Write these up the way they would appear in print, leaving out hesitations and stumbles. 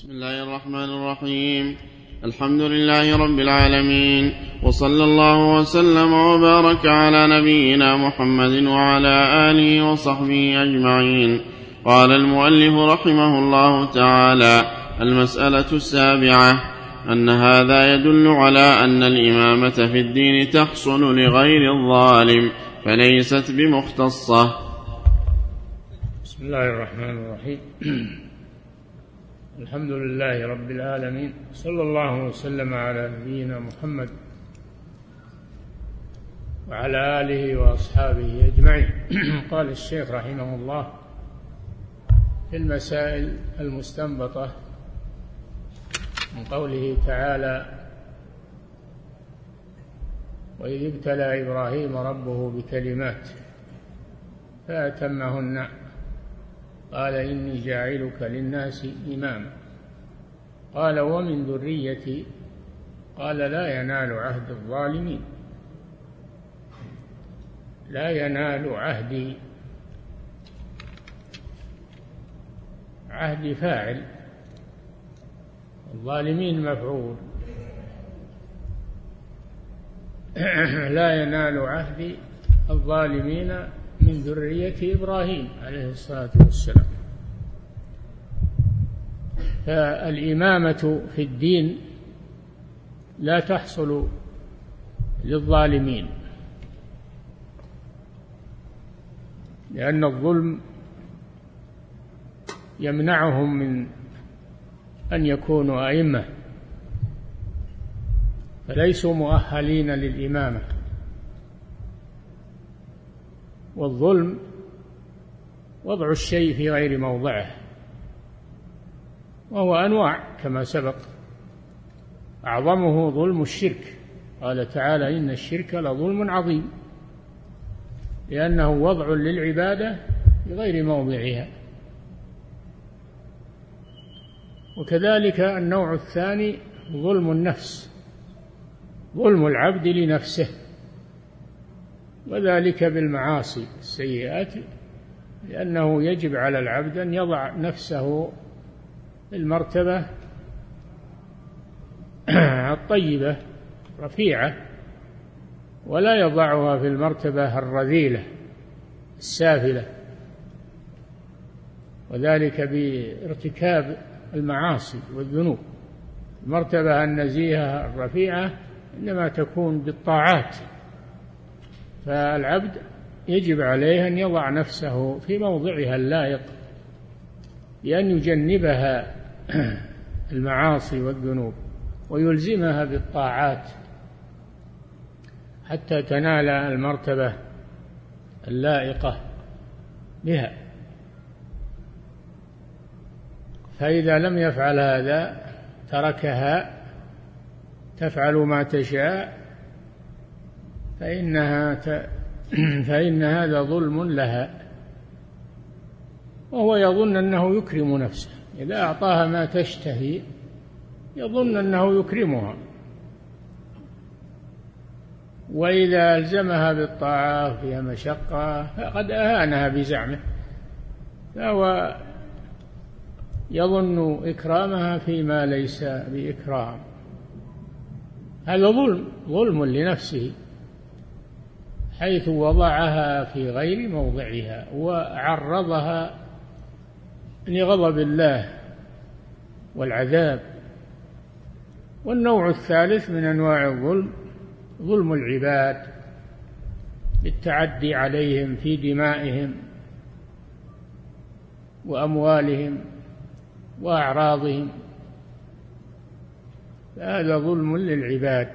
بسم الله الرحمن الرحيم. الحمد لله رب العالمين، وصلى الله وسلم وبارك على نبينا محمد وعلى آله وصحبه أجمعين. قال المؤلف رحمه الله تعالى: المسألة 7، أن هذا يدل على أن الإمامة في الدين تحصل لغير الظالم فليست بمختصة. بسم الله الرحمن الرحيم. الحمد لله رب العالمين، صلى الله وسلم على نبينا محمد وعلى آله وأصحابه أجمعين. قال الشيخ رحمه الله في المسائل المستنبطة من قوله تعالى: وإذ ابتلى إبراهيم ربه بكلمات فأتمهن قال إني جاعلك للناس إماما. قال: ومن ذريتي؟ قال: لا ينال عهد الظالمين. لا ينال عهدي، عهد فاعل، الظالمين مفعول. لا ينال عهد الظالمين من ذرية إبراهيم عليه الصلاة والسلام. فالإمامة في الدين لا تحصل للظالمين، لأن الظلم يمنعهم من أن يكونوا أئمة، فليسوا مؤهلين للإمامة. والظلم وضع الشيء في غير موضعه، وهو أنواع كما سبق، أعظمه ظلم الشرك. قال تعالى: إن الشرك لظلم عظيم، لأنه وضع للعبادة في غير موضعها. وكذلك النوع الثاني ظلم النفس، ظلم العبد لنفسه، وذلك بالمعاصي السيئات، لأنه يجب على العبد أن يضع نفسه في المرتبة الطيبة رفيعة، ولا يضعها في المرتبة الرذيلة السافلة، وذلك بارتكاب المعاصي والذنوب. المرتبة النزيهة الرفيعة إنما تكون بالطاعات، فالعبد يجب عليه أن يضع نفسه في موضعها اللائق بأن يجنبها المعاصي والذنوب ويلزمها بالطاعات حتى تنال المرتبة اللائقة بها. فإذا لم يفعل هذا تركها تفعل ما تشاء فإن هذا ظلم لها، وهو يظن أنه يكرم نفسه. إذا أعطاها ما تشتهي يظن أنه يكرمها، وإذا ألزمها بالطاعة فيها مشقة فقد أهانها بزعمه، فهو يظن إكرامها فيما ليس بإكرام. هذا ظلم لنفسه، حيث وضعها في غير موضعها وعرضها لغضب الله والعذاب. والنوع الثالث من أنواع الظلم ظلم العباد بالتعدي عليهم في دمائهم وأموالهم وأعراضهم، فهذا ظلم للعباد.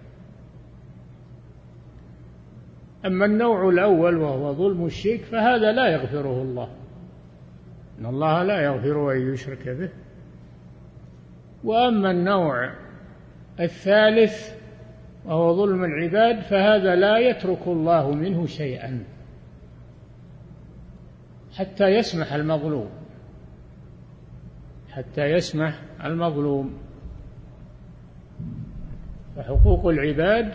أما النوع الأول وهو ظلم الشرك فهذا لا يغفره الله، إن الله لا يغفر أن يشرك به. وأما النوع الثالث وهو ظلم العباد فهذا لا يترك الله منه شيئا حتى يسمح المظلوم، حتى يسمح المظلوم. فحقوق العباد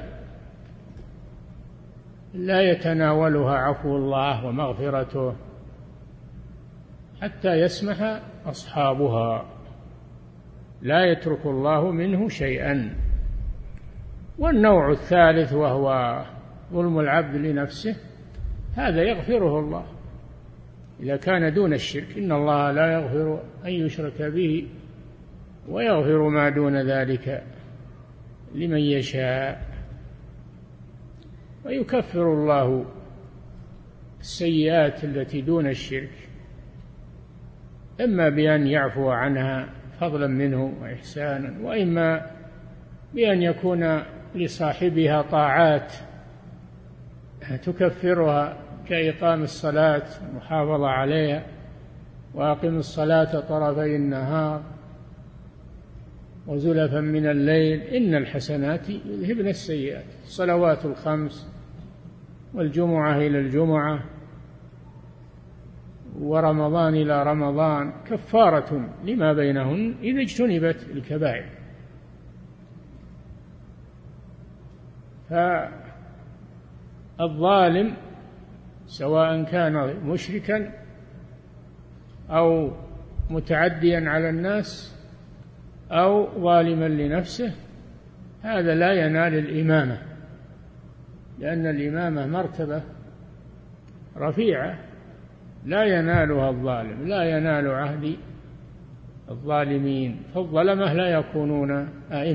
لا يتناولها عفو الله ومغفرته حتى يسمح أصحابها. لا يترك الله منه شيئا. والنوع الثالث وهو ظلم العبد لنفسه، هذا يغفره الله إذا كان دون الشرك. إن الله لا يغفر أن يشرك به ويغفر ما دون ذلك لمن يشاء. ويكفر الله السيئات التي دون الشرك، إما بأن يعفو عنها فضلا منه وإحسانا، وإما بأن يكون لصاحبها طاعات تكفرها، كإقام الصلاة والمحافظة عليها، وأقم الصلاة طرفي النهار وزلفا من الليل إن الحسنات يذهبن السيئات. الصلوات الخمس والجمعة إلى الجمعة ورمضان إلى رمضان كفارة لما بينهن إذا اجتنبت الكبائر. فالظالم سواء كان مشركا أو متعديا على الناس أو ظالما لنفسه، هذا لا ينال الإمامة، لأن الإمامة مرتبة رفيعة لا ينالها الظالم، لا ينال عهد الظالمين. فالظلمة لا يكونون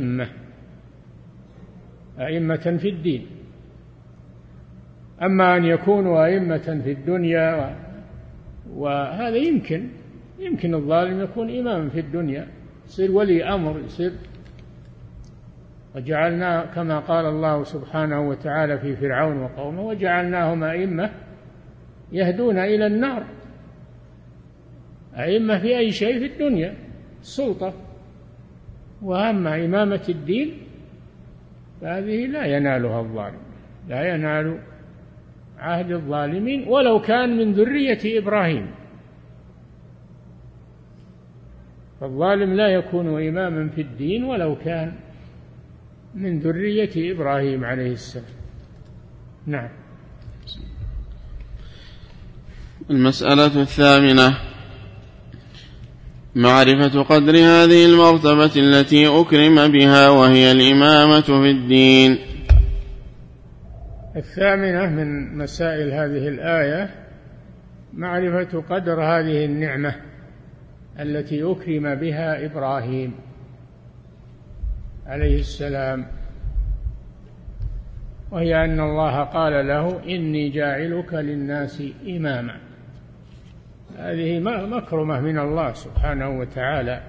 أئمة في الدين. أما أن يكونوا أئمة في الدنيا، وهذا يمكن الظالم يكون إماما في الدنيا، يصير ولي أمر، يصير. وجعلنا كما قال الله سبحانه وتعالى في فرعون وقومه: وجعلناهم أئمة يهدون إلى النار. أئمة في أي شيء في الدنيا، السلطة. وأما إمامة الدين فهذه لا ينالها الظالم، لا ينال عهد الظالمين ولو كان من ذرية إبراهيم. فالظالم لا يكون إماما في الدين ولو كان من ذرية إبراهيم عليه السلام. نعم. المسألة الثامنة: معرفة قدر هذه المرتبة التي أكرم بها، وهي الإمامة في الدين. الثامنة من مسائل هذه الآية معرفة قدر هذه النعمة التي أكرم بها إبراهيم عليه السلام، وهي أن الله قال له: إني جاعلك للناس إماما. هذه مكرمة من الله سبحانه وتعالى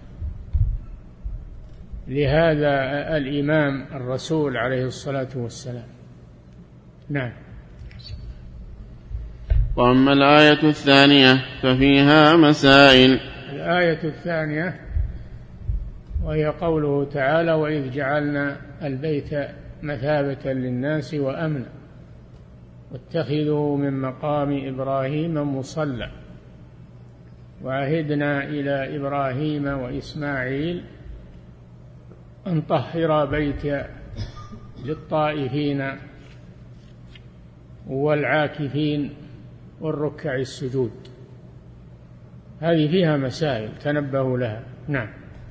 لهذا الإمام الرسول عليه الصلاة والسلام. نعم. وأما الآية الثانية ففيها مسائل. الآية الثانية وهي قوله تعالى: وإذ جعلنا البيت مثابة للناس وأمنا واتخذوا من مقام إبراهيم مصلى وعهدنا إلى إبراهيم وإسماعيل أن طهر بيتي للطائفين والعاكفين والركع السجود. هذه فيها مسائل تنبهوا لها. نعم.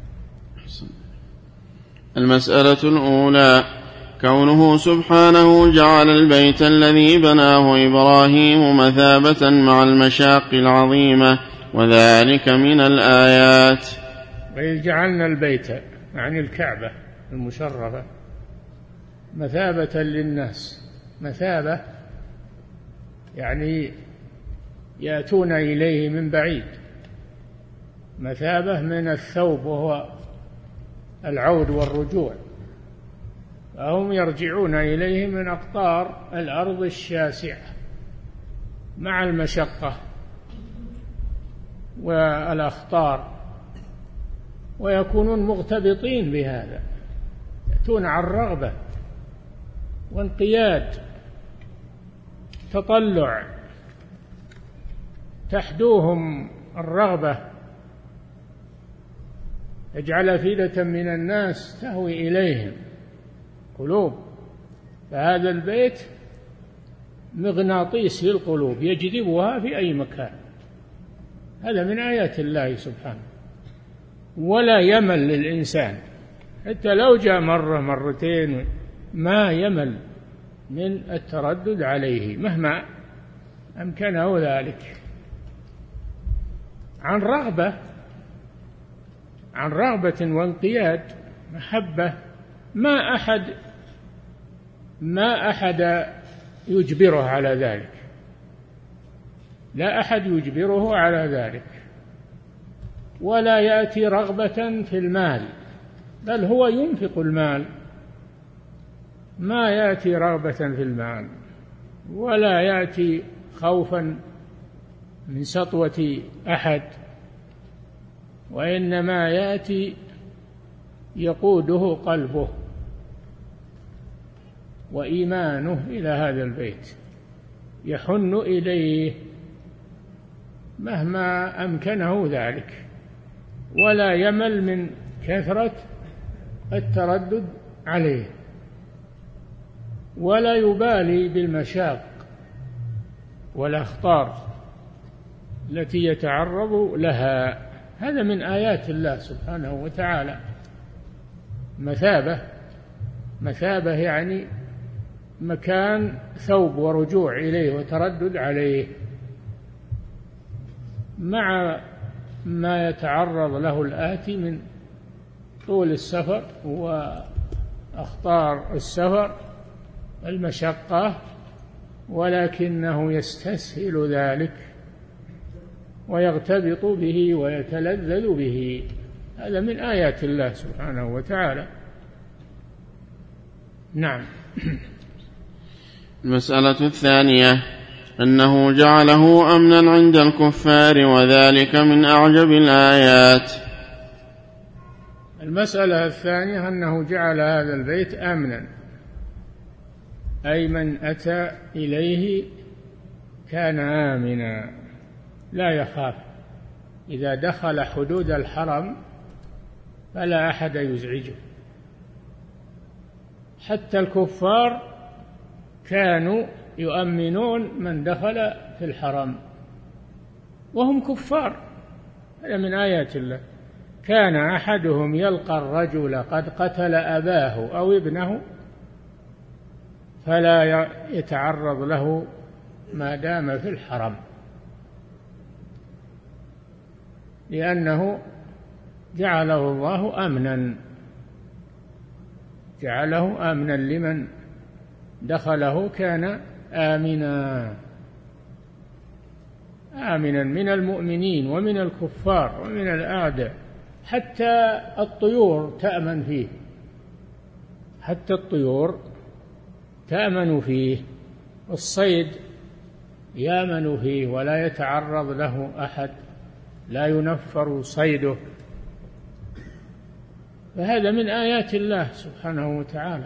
المسألة الأولى: كونه سبحانه جعل البيت الذي بناه إبراهيم مثابة مع المشاق العظيمة، وذلك من الآيات. وإذ جعلنا البيت يعني الكعبة المشرفة مثابة للناس. مثابة يعني يأتون إليه من بعيد، مثابة من الثوب وهو العود والرجوع، فهم يرجعون إليه من أقطار الأرض الشاسعة مع المشقة والأخطار، ويكونون مغتبطين بهذا، يأتون عن رغبة وانقياد، تطلع، تحدوهم الرغبة، يجعل أفئدة من الناس تهوي إليهم قلوب. فهذا البيت مغناطيس للقلوب يجذبها في أي مكان. هذا من آيات الله سبحانه. ولا يمل للإنسان، حتى لو جاء مرة مرتين ما يمل من التردد عليه مهما أمكنه ذلك، عن رغبة وانقياد، محبة، ما أحد يجبره على ذلك، لا أحد يجبره على ذلك، ولا يأتي رغبة في المال، بل هو ينفق المال، ما يأتي رغبة في المال، ولا يأتي خوفا من سطوة أحد، وإنما يأتي يقوده قلبه وإيمانه إلى هذا البيت، يحن إليه مهما أمكنه ذلك، ولا يمل من كثرة التردد عليه، ولا يبالي بالمشاق والأخطار التي يتعرض لها. هذا من آيات الله سبحانه وتعالى، مثابة يعني مكان ثوب ورجوع إليه وتردد عليه، مع ما يتعرض له الآتي من طول السفر وأخطار السفر المشقة، ولكنه يستسهل ذلك ويغتبط به ويتلذذ به. هذا من آيات الله سبحانه وتعالى. نعم. المسألة الثانية أنه جعله أمنا عند الكفار، وذلك من أعجب الآيات. المسألة الثانية أنه جعل هذا البيت أمنا، أي من أتى إليه كان آمنا لا يخاف، إذا دخل حدود الحرم فلا أحد يزعجه. حتى الكفار كانوا يؤمنون من دخل في الحرم وهم كفار، هذا من آيات الله. كان أحدهم يلقى الرجل قد قتل أباه أو ابنه فلا يتعرض له ما دام في الحرم، لأنه جعله الله أمنا، جعله أمنا لمن دخله كان آمنا من المؤمنين ومن الكفار ومن الأعداء. حتى الطيور تأمن فيه، حتى الطيور تأمن فيه، الصيد يأمن فيه ولا يتعرض له أحد، لا ينفر صيده. فهذا من آيات الله سبحانه وتعالى.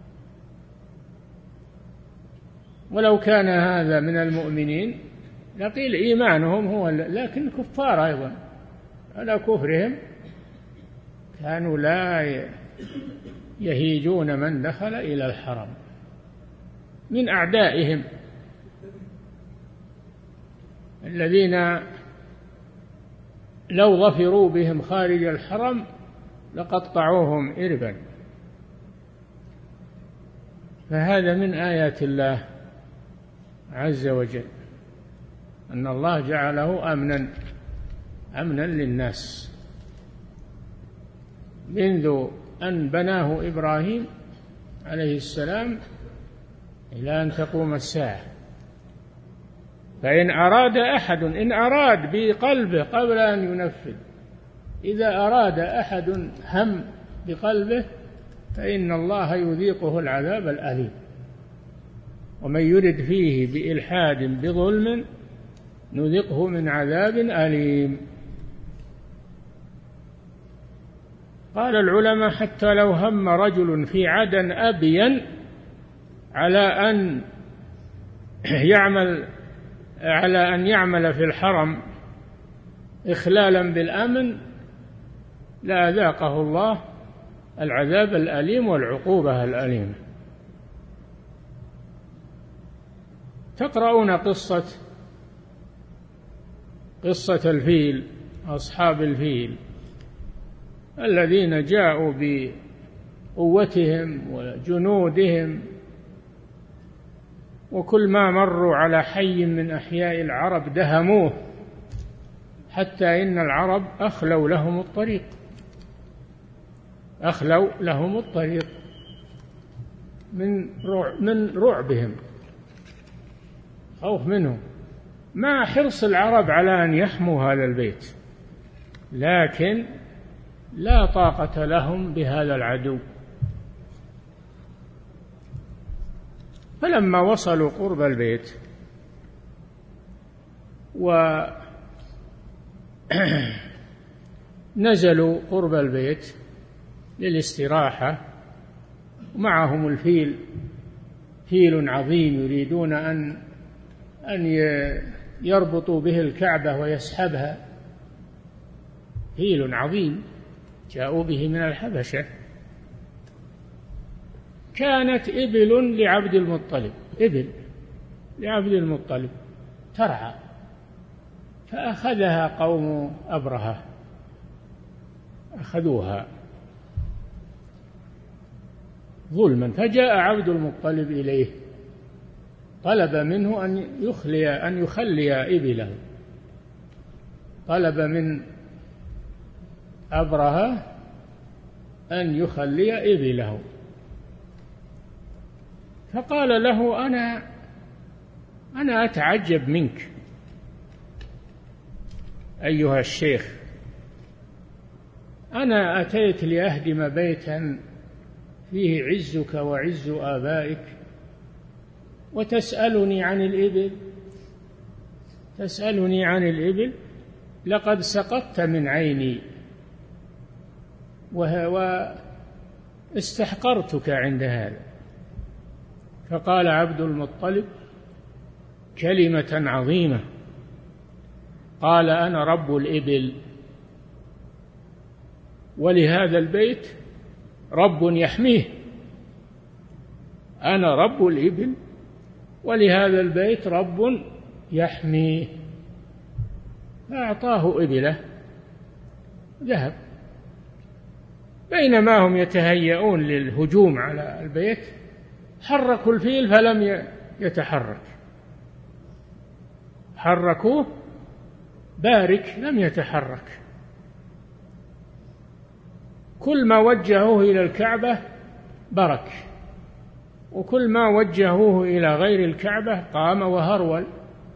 ولو كان هذا من المؤمنين لقيل إيمانهم هو، لكن كفار أيضا على كفرهم كانوا لا يهيجون من دخل إلى الحرم من أعدائهم الذين لو ظفروا بهم خارج الحرم لقطعوهم إربا. فهذا من آيات الله عز وجل، أن الله جعله أمنا للناس منذ أن بناه إبراهيم عليه السلام إلى أن تقوم الساعة. فإن أراد أحد، إن أراد بقلبه قبل أن ينفذ، إذا أراد أحد هم بقلبه فإن الله يذيقه العذاب الأليم، ومن يرد فيه بإلحاد بظلم نذقه من عذاب أليم. قال العلماء حتى لو هم رجل في عدن أبين على أن يعمل في الحرم إخلالا بالأمن لأذاقه الله العذاب الأليم والعقوبة الأليمة. تقرؤون قصة الفيل، أصحاب الفيل، الذين جاءوا بقوتهم وجنودهم، وكل ما مروا على حي من أحياء العرب دهموه، حتى إن العرب أخلوا لهم الطريق من رعبهم، خوف منهم، مع حرص العرب على أن يحموا هذا البيت، لكن لا طاقة لهم بهذا العدو. فلما وصلوا قرب البيت ونزلوا قرب البيت للاستراحة، ومعهم الفيل، فيل عظيم يريدون أن يربطوا به الكعبة ويسحبها، فيل عظيم جاءوا به من الحبشة. كانت إبل لعبد المطلب ترعى، فأخذها قوم أبرهة، أخذوها ظلما. فجاء عبد المطلب إليه، طلب منه أن يخلي إبله، طلب من أبرهة أن يخلي إبله، فقال له: أنا أتعجب منك أيها الشيخ، أنا أتيت لأهدم بيتا فيه عزك وعز آبائك، وتسألني عن الإبل؟ لقد سقطت من عيني واستحقرتك عند هذا. فقال عبد المطلب كلمة عظيمة، قال: أنا رب الإبل، ولهذا البيت رب يحميه. أنا رب الإبل ولهذا البيت رب يحميه. فأعطاه إبله، ذهب. بينما هم يتهيئون للهجوم على البيت حركوا الفيل فلم يتحرك، حركوه بارك لم يتحرك. كل ما وجهوه إلى الكعبة برك، وكل ما وجهوه إلى غير الكعبة قام وهرول.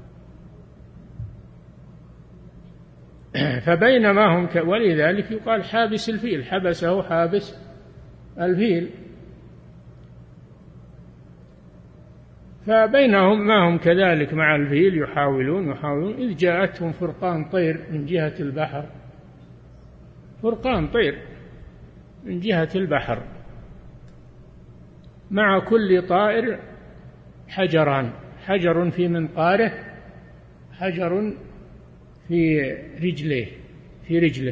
فبينما هم ولذلك يقال حابس الفيل، حبسه حابس الفيل. فبينهم ما هم كذلك مع الفيل يحاولون إذ جاءتهم فرقان طير من جهة البحر، فرقان طير من جهة البحر، مع كل طائر حجران، حجر في منقاره، حجر في رجله.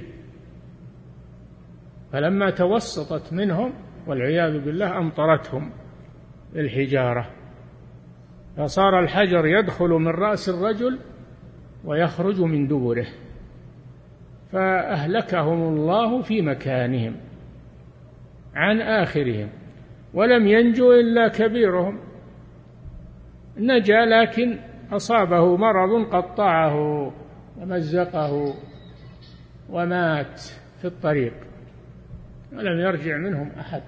فلما توسطت منهم والعياذ بالله أمطرتهم الحجارة، فصار الحجر يدخل من رأس الرجل ويخرج من دبره، فأهلكهم الله في مكانهم عن آخرهم، ولم ينجو إلا كبيرهم، نجا لكن أصابه مرض قطعه ومزقه ومات في الطريق، ولم يرجع منهم أحد.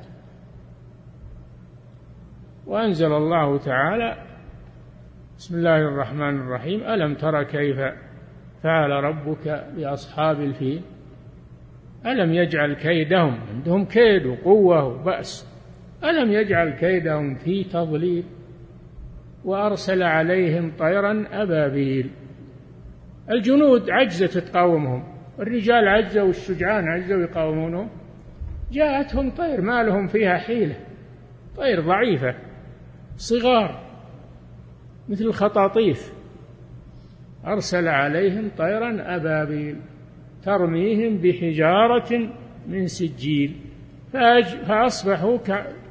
وأنزل الله تعالى: بسم الله الرحمن الرحيم: ألم تر كيف فعل ربك بأصحاب الفيل ألم يجعل كيدهم، عندهم كيد وقوة وبأس، ألم يجعل كيدهم في تضليل وأرسل عليهم طيرا أبابيل. الجنود عجزت تقاومهم، الرجال عجزوا والشجعان عجزوا يقاومونهم، جاءتهم طير ما لهم فيها حيلة، طير ضعيفة صغار مثل الخطاطيف، أرسل عليهم طيرا أبابيل ترميهم بحجارة من سجيل فأصبحوا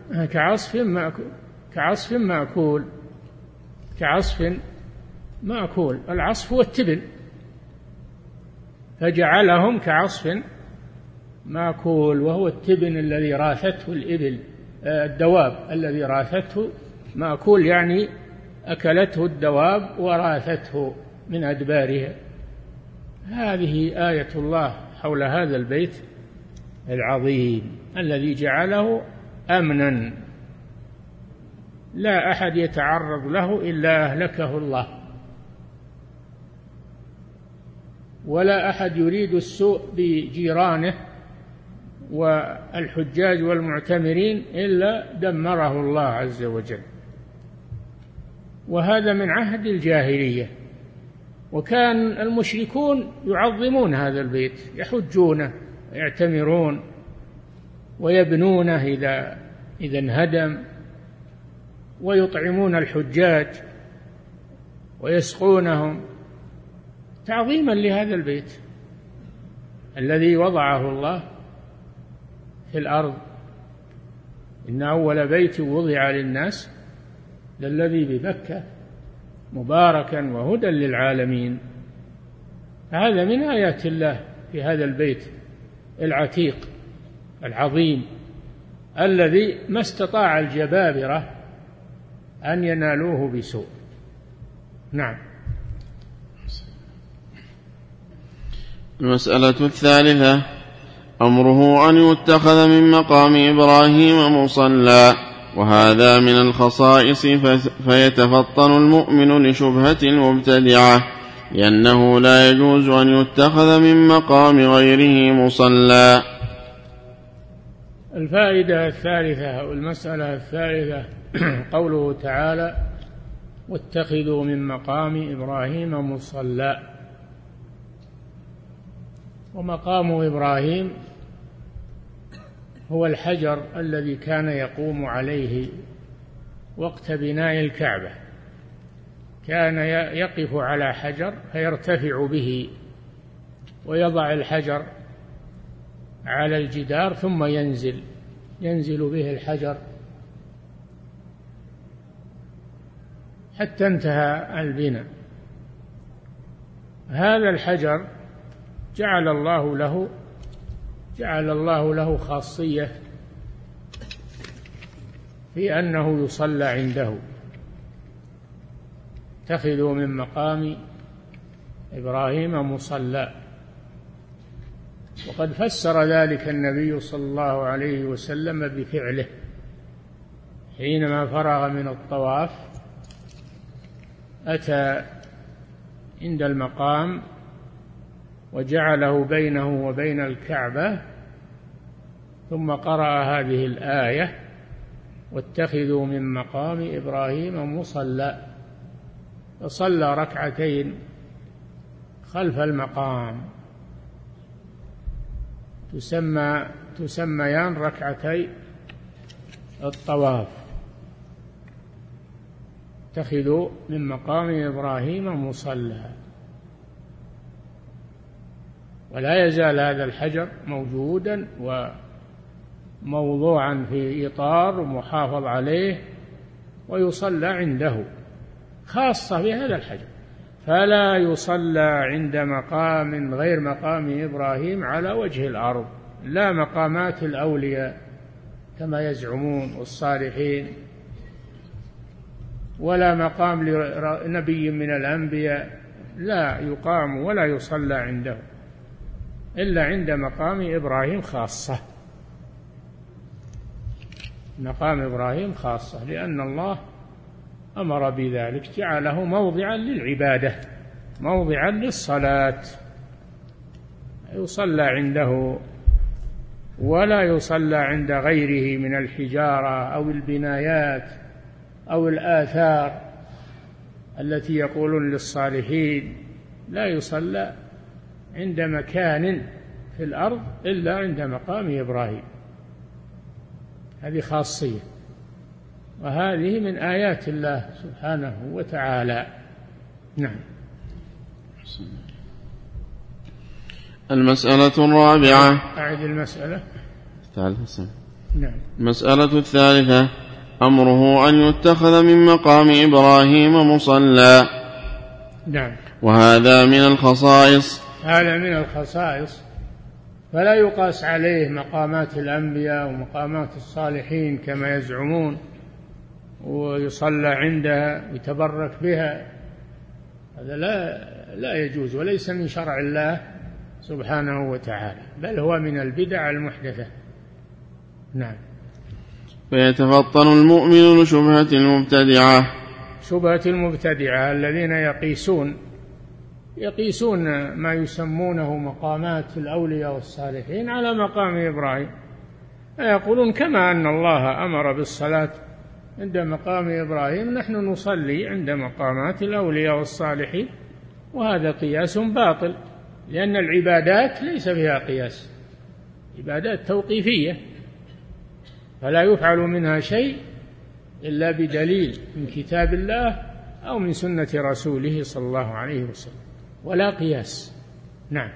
كعصف مأكول. العصف هو التبن، فجعلهم كعصف ماكول، وهو التبن الذي راثته الإبل، الدواب الذي راثته، ماكول يعني أكلته الدواب وراثته من أدبارها. هذه آية الله حول هذا البيت العظيم الذي جعله أمنا لا أحد يتعرض له إلا أهلكه الله، ولا أحد يريد السوء بجيرانه والحجاج والمعتمرين إلا دمره الله عز وجل. وهذا من عهد الجاهلية، وكان المشركون يعظمون هذا البيت، يحجونه ويعتمرون ويبنونه إذا انهدم، ويطعمون الحجاج ويسقونهم تعظيما لهذا البيت الذي وضعه الله في الأرض. إن أول بيت وضع للناس للذي ببكة مباركا وهدى للعالمين. هذا من آيات الله في هذا البيت العتيق العظيم الذي ما استطاع الجبابرة أن ينالوه بسوء. نعم. المسألة الثالثة: أمره أن يتخذ من مقام إبراهيم مصلى، وهذا من الخصائص، فيتفطن المؤمن لشبهة المبتدعة، لأنه لا يجوز أن يتخذ من مقام غيره مصلى. الفائدة الثالثة والمسألة الثالثة قوله تعالى: واتخذوا من مقام إبراهيم مصلى. ومقام إبراهيم هو الحجر الذي كان يقوم عليه وقت بناء الكعبة، كان يقف على حجر فيرتفع به ويضع الحجر على الجدار ثم ينزل به الحجر حتى انتهى البناء. هذا الحجر جعل الله له خاصية في أنه يصلى عنده. اتخذوا من مقام إبراهيم مصلى. وقد فسر ذلك النبي صلى الله عليه وسلم بفعله حينما فرغ من الطواف، أتى عند المقام وجعله بينه وبين الكعبة، ثم قرأ هذه الآية: واتخذوا من مقام إبراهيم مصلى، فصلى ركعتين خلف المقام تسميان ركعتي الطواف. اتخذوا من مقام إبراهيم مصلى. ولا يزال هذا الحجر موجودا وموضوعا في إطار ومحافظ عليه ويصلى عنده، خاصة بهذا الحجر. فلا يصلى عند مقام غير مقام إبراهيم على وجه الأرض، لا مقامات الأولياء كما يزعمون والصالحين، ولا مقام لنبي من الأنبياء، لا يقام ولا يصلى عنده إلا عند مقام إبراهيم خاصة. مقام إبراهيم خاصة لأن الله أمر بذلك، جعله موضعا للعبادة، موضعا للصلاة، يصلى عنده ولا يصلى عند غيره من الحجارة أو البنايات أو الآثار التي يقولون للصالحين. لا يصلى عند مكان في الأرض إلا عند مقام إبراهيم. هذه خاصية، وهذه من آيات الله سبحانه وتعالى. نعم. المسألة الرابعة. أعد المسألة. نعم. المسألة الثالثة: أمره أن يتخذ من مقام إبراهيم مصلى. نعم. وهذا من الخصائص. هذا من الخصائص، فلا يقاس عليه مقامات الأنبياء ومقامات الصالحين كما يزعمون ويصلى عندها ويتبرك بها. هذا لا يجوز وليس من شرع الله سبحانه وتعالى، بل هو من البدع المحدثة. نعم. فيتفطن المؤمن لشبهة المبتدعة. شبهة المبتدعة الذين يقيسون ما يسمونه مقامات الأولياء والصالحين على مقام إبراهيم، يقولون كما أن الله أمر بالصلاة عند مقام إبراهيم نحن نصلي عند مقامات الأولياء والصالحين، وهذا قياس باطل، لأن العبادات ليس فيها قياس، عبادات توقيفية فلا يفعل منها شيء إلا بدليل من كتاب الله أو من سنة رسوله صلى الله عليه وسلم، ولا قياس. نعم.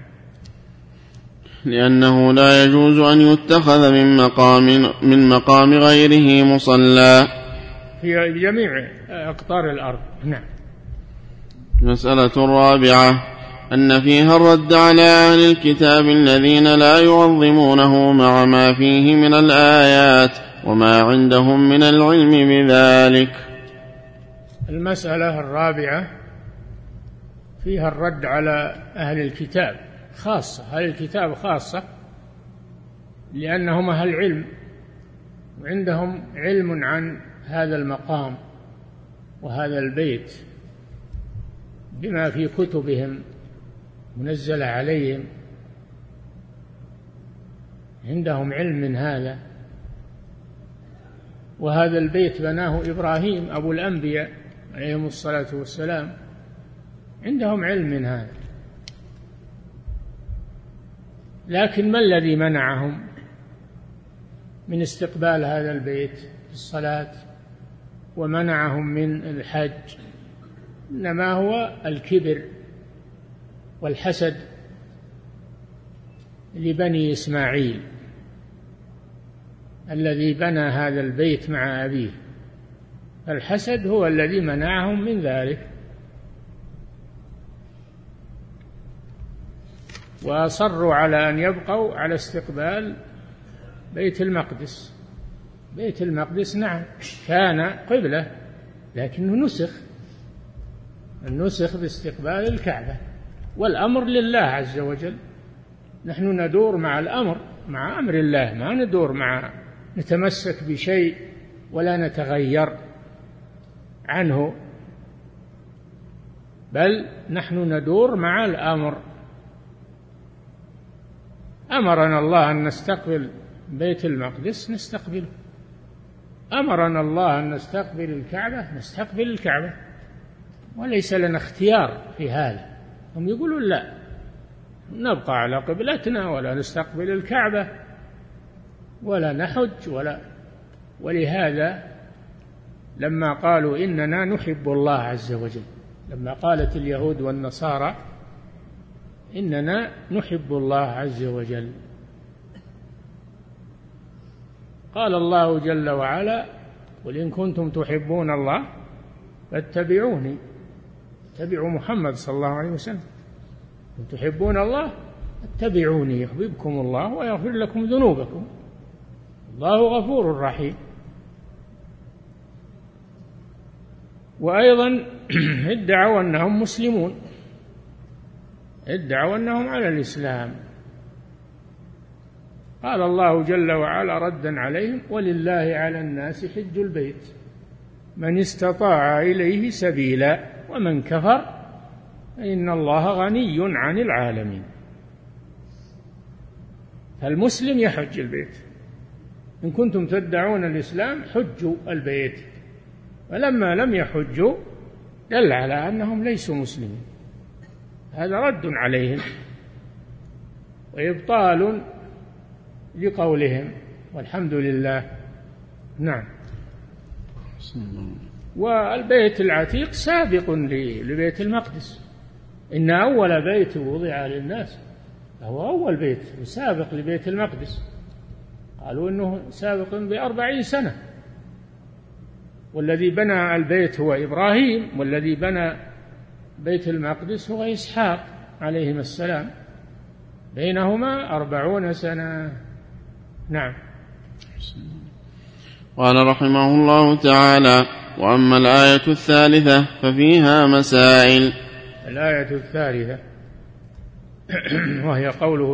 لأنه لا يجوز أن يتخذ من مقام غيره مصلى في جميع أقطار الأرض. نعم. مسألة الرابعة أن فيها الرد على أهل الكتاب الذين لا يعظمونه مع ما فيه من الآيات وما عندهم من العلم بذلك. المسألة الرابعة فيها الرد على أهل الكتاب خاصة، أهل الكتاب خاصة لأنهم أهل علم وعندهم علم عن هذا المقام وهذا البيت بما في كتبهم منزل عليهم، عندهم علم من هذا. وهذا البيت بناه إبراهيم أبو الأنبياء عليهم الصلاة والسلام، عندهم علم من هذا. لكن ما الذي منعهم من استقبال هذا البيت في الصلاة ومنعهم من الحج؟ إنما هو الكبر والحسد لبني إسماعيل الذي بنى هذا البيت مع أبيه، الحسد هو الذي منعهم من ذلك، وأصروا على أن يبقوا على استقبال بيت المقدس. بيت المقدس نعم كان قبلة لكنه نسخ باستقبال الكعبة، والأمر لله عز وجل، نحن ندور مع الأمر، مع أمر الله، ما ندور نتمسك بشيء ولا نتغير عنه، بل نحن ندور مع الأمر. أمرنا الله أن نستقبل بيت المقدس نستقبله، أمرنا الله أن نستقبل الكعبة نستقبل الكعبة، وليس لنا اختيار في هذا. هم يقولون لا، نبقى على قبلتنا ولا نستقبل الكعبة ولا نحج ولهذا لما قالوا إننا نحب الله عز وجل، لما قالت اليهود والنصارى إننا نحب الله عز وجل، قال الله جل وعلا: قل إن كنتم تحبون الله فاتبعوني، اتبعوا محمد صلى الله عليه وسلم، إن تحبون الله اتبعوني يحببكم الله ويغفر لكم ذنوبكم، الله غفور رحيم. وأيضا ادعوا أنهم مسلمون، ادعوا أنهم على الإسلام. قال الله جل وعلا ردا عليهم: ولله على الناس حج البيت من استطاع إليه سبيلا ومن كفر فإن الله غني عن العالمين. فالمسلم يحج البيت، إن كنتم تدعون الإسلام حجوا البيت، ولما لم يحجوا دل على أنهم ليسوا مسلمين. هذا رد عليهم وإبطال لقولهم، والحمد لله. نعم. والبيت العتيق سابق لبيت المقدس، إن أول بيت وضع للناس هو أول بيت سابق لبيت المقدس، قالوا إنه سابق ب40 سنة، والذي بنى البيت هو إبراهيم، والذي بنى بيت المقدس هو إسحاق عليهما السلام. بينهما 40 سنة. نعم. قال رحمه الله تعالى: وأما الآية الثالثة ففيها مسائل. الآية الثالثة وهي قوله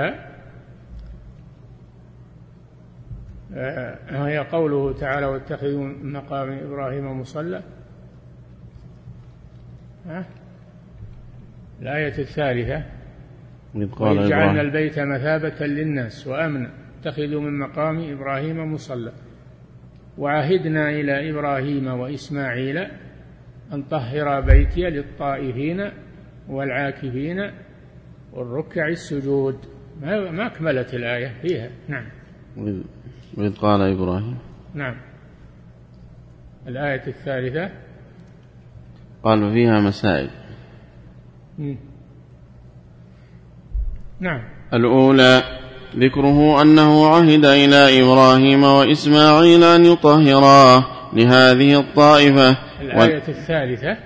تعالى واتخذوا من مقام إبراهيم مصلى. الآية الثالثة: وإذ جعلنا البيت مثابة للناس وأمنا اتخذوا من مقام إبراهيم مصلى وعهدنا إلى إبراهيم وإسماعيل أن طهر بيتي للطائفين والعاكفين والركع السجود. ما أكملت الآية فيها. نعم. وإذ قال إبراهيم. نعم. الآية الثالثة قال فيها مسائل. نعم. الأولى ذكره أنه عهد إلى إبراهيم وإسماعيل أن يطهراه لهذه الطائفة. الآية الثالثة.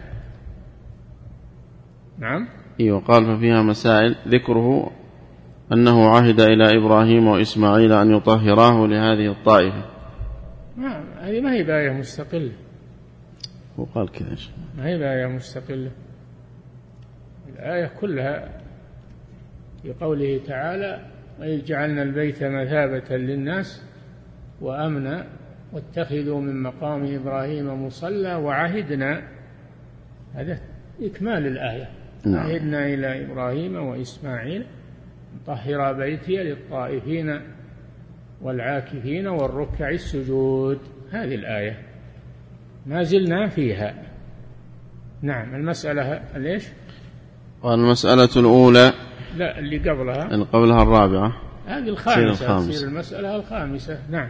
نعم. قال ففيها مسائل ذكره أنه عهد إلى إبراهيم وإسماعيل أن يطهراه لهذه الطائفة. هذه ما هي بآية مستقلة. وقال كذا ما هي بآية مستقلة. الآية كلها في قوله تعالى: وإذ جعلنا البيت مثابة للناس وأمنا واتخذوا من مقام إبراهيم مصلى وعهدنا. هذا إكمال الآية. نعم. عهدنا إلى إبراهيم وإسماعيل طهر بيتي للطائفين والعاكفين والركع السجود. هذه الآية ما زلنا فيها. نعم. المسألة ليش؟ والمسألة الأولى لا، اللي قبلها الرابعة. هذه الخامسة. تصير المسألة الخامسة. نعم.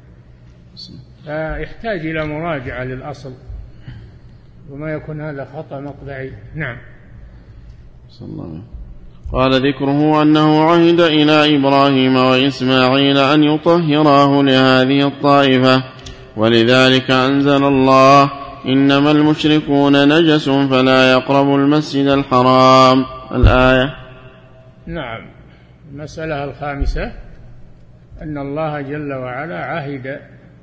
فيحتاج إلى مراجعة للأصل وما يكون هذا خطأ مطبعي. نعم. صلى الله عليه وسلم. قال ذكره أنه عهد إلى إبراهيم وإسماعيل أن يطهراه لهذه الطائفة ولذلك أنزل الله: إنما المشركون نجس فلا يقربوا المسجد الحرام. الآية. نعم. المسألة الخامسة أن الله جل وعلا عهد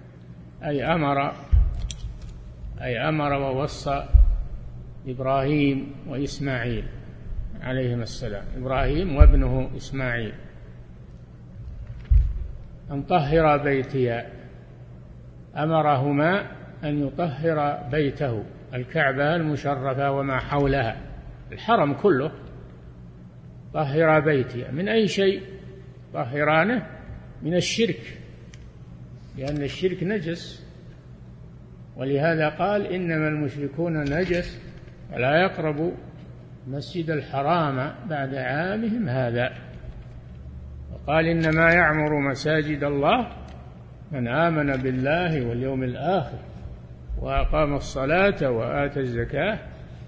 أي أمر ووصى إبراهيم وإسماعيل عليهما السلام، إبراهيم وابنه إسماعيل، أن طهر بيتي. أمرهما أن يطهر بيته، الكعبة المشرفة وما حولها، الحرم كله. طهر بيتي من أي شيء؟ طهرانه من الشرك، لأن الشرك نجس، ولهذا قال: إنما المشركون نجس فلا يقربوا المسجد الحرام بعد عامهم هذا. وقال: إنما يعمر مساجد الله من آمن بالله واليوم الآخر وأقام الصلاة وآتى الزكاة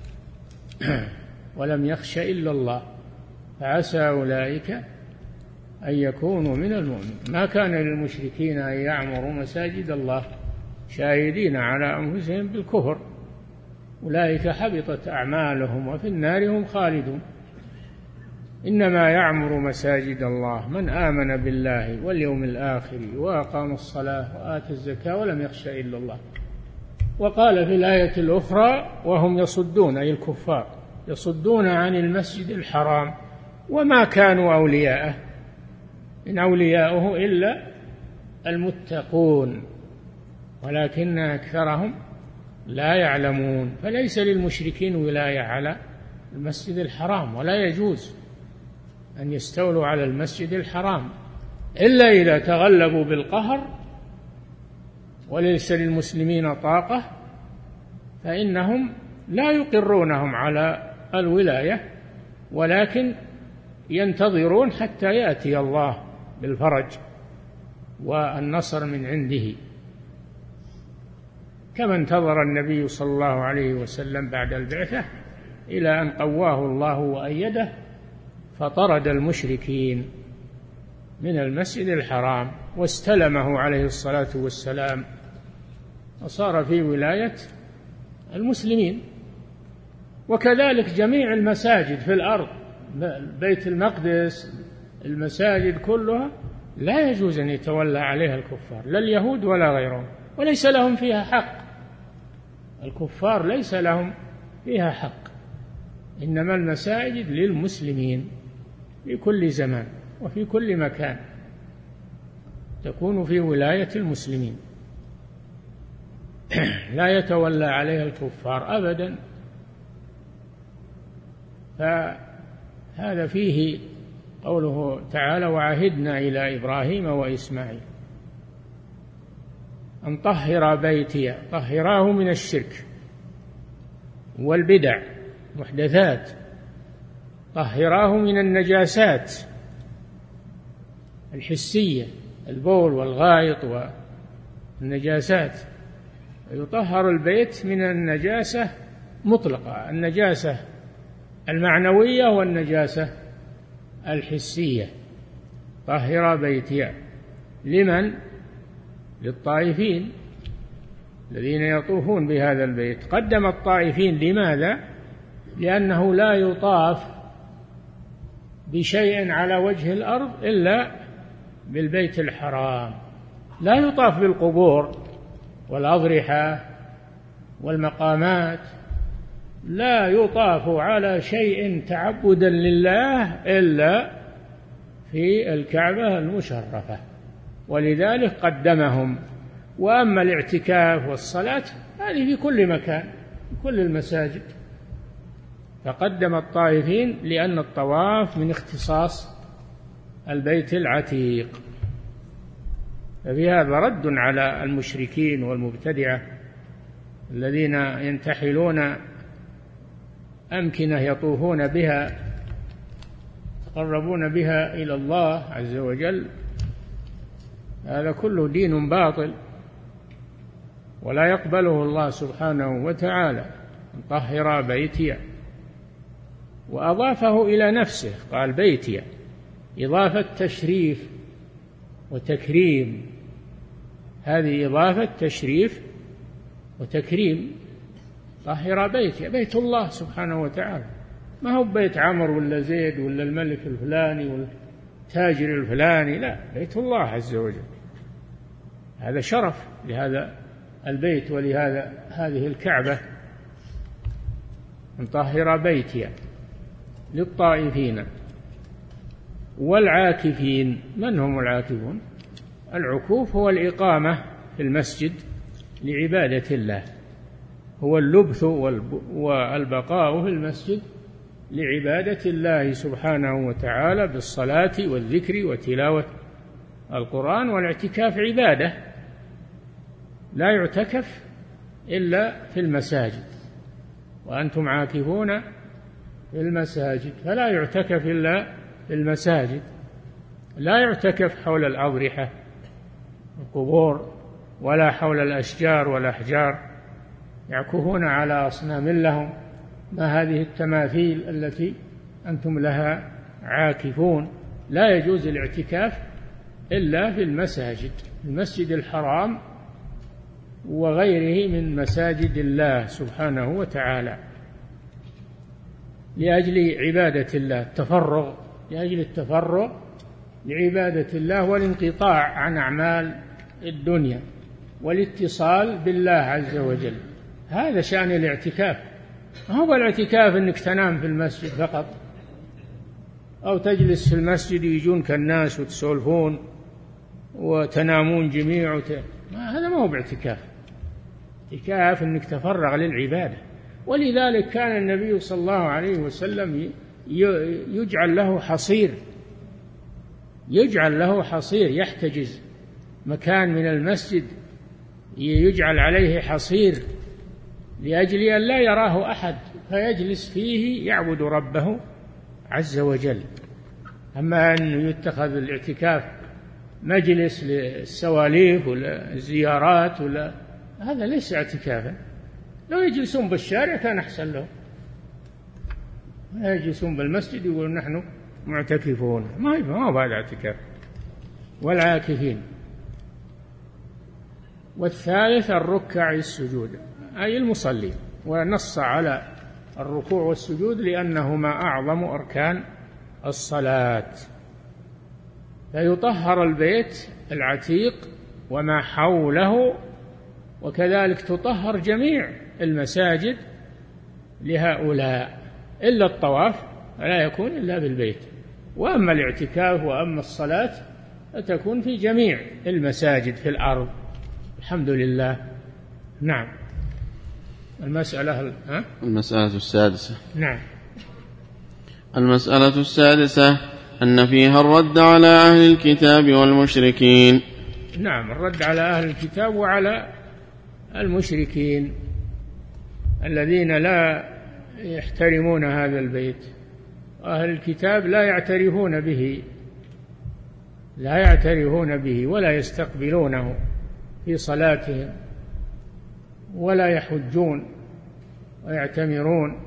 ولم يخش إلا الله فعسى أولئك أن يكونوا من المؤمنين. ما كان للمشركين أن يعمروا مساجد الله شاهدين على أنفسهم بالكفر، أولئك حبطت أعمالهم وفي النار هم خالدون. إنما يعمر مساجد الله من آمن بالله واليوم الآخر وأقام الصلاة وآتى الزكاة ولم يخش إلا الله. وقال في الآية الأخرى: وهم يصدون، أي الكفار يصدون عن المسجد الحرام وما كانوا أولياءه، إن أولياؤه إلا المتقون ولكن أكثرهم لا يعلمون. فليس للمشركين ولاية على المسجد الحرام، ولا يجوز أن يستولوا على المسجد الحرام إلا إذا تغلبوا بالقهر وليس للمسلمين طاقة، فإنهم لا يقرونهم على الولاية، ولكن ينتظرون حتى يأتي الله بالفرج والنصر من عنده، كما انتظر النبي صلى الله عليه وسلم بعد البعثة إلى أن قواه الله وأيده فطرد المشركين من المسجد الحرام واستلمه عليه الصلاة والسلام وصار في ولاية المسلمين. وكذلك جميع المساجد في الأرض، بيت المقدس، المساجد كلها لا يجوز أن يتولى عليها الكفار، لا اليهود ولا غيرهم، وليس لهم فيها حق. الكفار ليس لهم فيها حق، إنما المساجد للمسلمين في كل زمان وفي كل مكان، تكون في ولاية المسلمين، لا يتولى عليها الكفار أبدا. فهذا فيه قوله تعالى: وعهدنا إلى إبراهيم وإسماعيل أن طهر بيتي، طهراه من الشرك والبدع محدثات، طهراه من النجاسات الحسية، البول والغائط والنجاسات. يطهر البيت من النجاسة مطلقة، النجاسة المعنوية والنجاسة الحسية. طهر بيتي لمن؟ للطائفين الذين يطوفون بهذا البيت. قدم الطائفين لماذا؟ لأنه لا يطاف بشيء على وجه الأرض إلا بالبيت الحرام، لا يطاف بالقبور والأضرحة والمقامات، لا يطاف على شيء تعبدا لله إلا في الكعبة المشرفة، ولذلك قدمهم. وأما الاعتكاف والصلاة هذه في كل مكان، في كل المساجد، فقدم الطائفين لأن الطواف من اختصاص البيت العتيق. ففي هذا رد على المشركين والمبتدعة الذين ينتحلون أمكنة يطوفون بها يتقربون بها إلى الله عز وجل. هذا كله دين باطل ولا يقبله الله سبحانه وتعالى. طهر بيتي، وأضافه إلى نفسه، قال بيتي، إضافة تشريف وتكريم، هذه إضافة تشريف وتكريم. طهر بيتي، بيت الله سبحانه وتعالى، ما هو بيت عمرو ولا زيد ولا الملك الفلاني والتاجر الفلاني، لا، بيت الله عز وجل. هذا شرف لهذا البيت ولهذا هذه الكعبة. طهر بيتي للطائفين والعاكفين. من هم العاكفون؟ العكوف هو الإقامة في المسجد لعبادة الله، هو اللبث والبقاء في المسجد لعبادة الله سبحانه وتعالى بالصلاة والذكر وتلاوة القرآن. والاعتكاف عبادة، لا يعتكف إلا في المساجد، وأنتم عاكفون في المساجد، فلا يعتكف إلا في المساجد، لا يعتكف حول الأضرحة القبور ولا حول الأشجار والأحجار، يعكفون على أصنام لهم. ما هذه التماثيل التي أنتم لها عاكفون؟ لا يجوز الاعتكاف إلا في المساجد، المسجد الحرام وغيره من مساجد الله سبحانه وتعالى، لأجل عبادة الله، التفرغ، لأجل التفرغ لعبادة الله والانقطاع عن أعمال الدنيا والاتصال بالله عز وجل. هذا شأن الاعتكاف. ما هو الاعتكاف أنك تنام في المسجد فقط أو تجلس في المسجد يجونك الناس وتسولفون وتنامون جميع هذا ما هو باعتكاف. اعتكاف أنك تفرغ للعبادة. ولذلك كان النبي صلى الله عليه وسلم يجعل له حصير يحتجز مكان من المسجد، يجعل عليه حصير لأجل أن لا يراه أحد، فيجلس فيه يعبد ربه عز وجل. أما أن يتخذ الاعتكاف مجلس للسواليف ولا الزيارات ولا، هذا ليس اعتكافا. لو يجلسون بالشارع كان أحسن لهم، لا يجلسون بالمسجد يقولون نحن معتكفون، ما هو هذا اعتكاف. والعاكفين. والثالث الركع السجود، أي المصلي، ونص على الركوع والسجود لأنهما أعظم أركان الصلاة. فيطهر البيت العتيق وما حوله، وكذلك تطهر جميع المساجد لهؤلاء، إلا الطواف فلا يكون إلا بالبيت، وأما الاعتكاف وأما الصلاة فتكون في جميع المساجد في الأرض. الحمد لله. نعم. المسألة السادسة. نعم. المسألة السادسة أن فيها الرد على أهل الكتاب والمشركين. نعم، الرد على أهل الكتاب وعلى المشركين الذين لا يحترمون هذا البيت. أهل الكتاب لا يعترفون به ولا يستقبلونه في صلاتهم ولا يحجون ويعتمرون.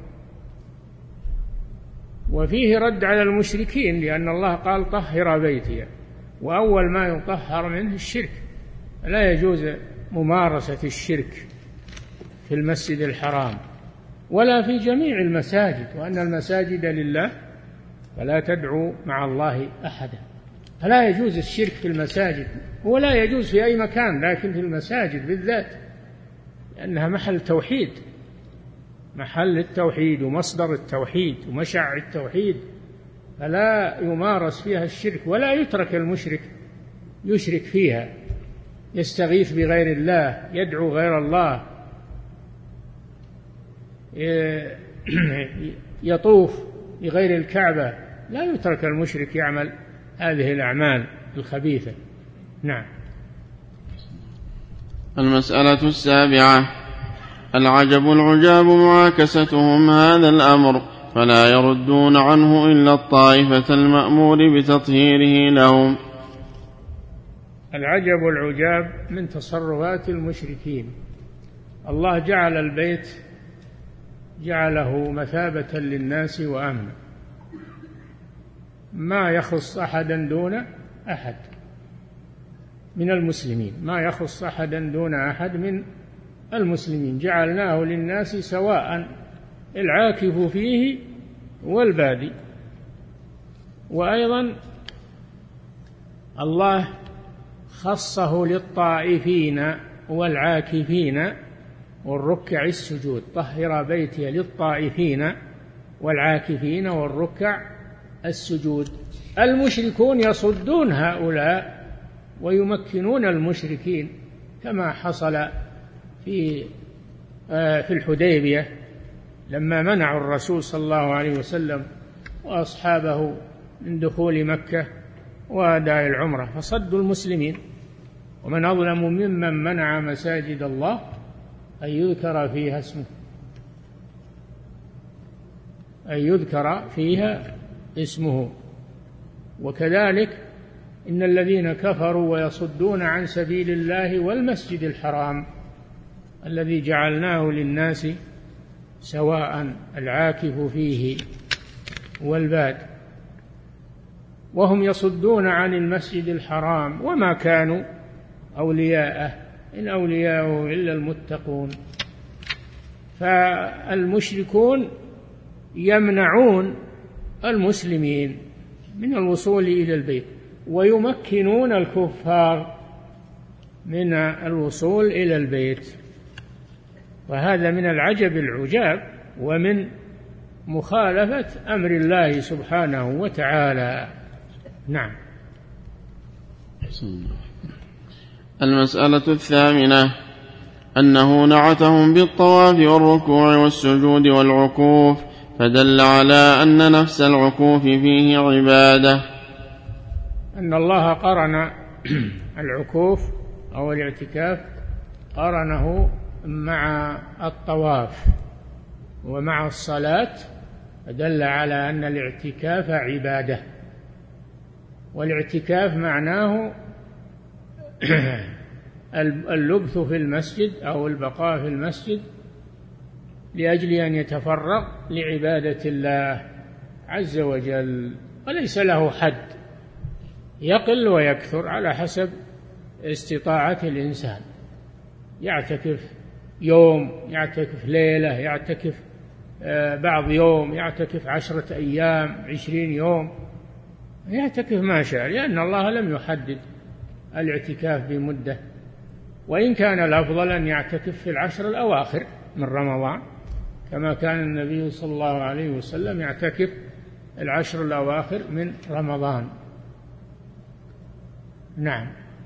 وفيه رد على المشركين، لأن الله قال طهر بيتي، وأول ما يطهر منه الشرك، لا يجوز ممارسة الشرك في المسجد الحرام ولا في جميع المساجد، وأن المساجد لله فلا تدعوا مع الله أحدا. فلا يجوز الشرك في المساجد، ولا يجوز في أي مكان، لكن في المساجد بالذات، لأنها محل توحيد، محل التوحيد ومصدر التوحيد ومشع التوحيد، فلا يمارس فيها الشرك، ولا يترك المشرك يشرك فيها، يستغيث بغير الله، يدعو غير الله، يطوف بغير الكعبة. لا يترك المشرك يعمل هذه الأعمال الخبيثة. نعم. المسألة السابعة: العجب العجاب معاكستهم هذا الأمر، فلا يردون عنه إلا الطائفة المأمور بتطهيره لهم. العجب العجاب من تصرفات المشركين. الله جعل البيت جعله مثابة للناس وأمنا، ما يخص أحدا دون أحد من المسلمين، ما يخص أحدا دون أحد من المسلمين، جعلناه للناس سواء، العاكف فيه والبادي. وأيضا الله خصه للطائفين والعاكفين والركع السجود، طهر بيتي للطائفين والعاكفين والركع السجود. المشركون يصدون هؤلاء ويمكنون المشركين، كما حصل في الحديبية لما منعوا الرسول صلى الله عليه وسلم وأصحابه من دخول مكة وأداء العمرة، فصدوا المسلمين. ومن أظلم ممن منع مساجد الله أن يذكر فيها اسمه. وكذلك إن الذين كفروا ويصدون عن سبيل الله والمسجد الحرام الذي جعلناه للناس سواء، العاكف فيه والباد، وهم يصدون عن المسجد الحرام وما كانوا أولياءه، إن أولياءه إلا المتقون. فالمشركون يمنعون المسلمين من الوصول إلى البيت، ويمكنون الكفار من الوصول إلى البيت، وهذا من العجب العجاب ومن مخالفة أمر الله سبحانه وتعالى. نعم. المسألة الثامنة: أنه نعتهم بالطواف والركوع والسجود والعكوف، فدل على أن نفس العكوف فيه عبادة. أن الله قرن العكوف أو الاعتكاف، قرنه مع الطواف ومع الصلاة، فدل على أن الاعتكاف عبادة. والاعتكاف معناه اللبث في المسجد أو البقاء في المسجد لأجل أن يتفرغ لعبادة الله عز وجل، وليس له حد، يقل ويكثر على حسب استطاعة الإنسان. يعتكف يوم، يعتكف ليلة، يعتكف بعض يوم، يعتكف 10 أيام، 20 يوم، يعتكف ما شاء، لأن الله لم يحدد الاعتكاف بمدة، وإن كان الأفضل أن يعتكف في العشر الأواخر من رمضان، كما كان النبي صلى الله عليه وسلم يعتكف العشر الأواخر من رمضان. نعم.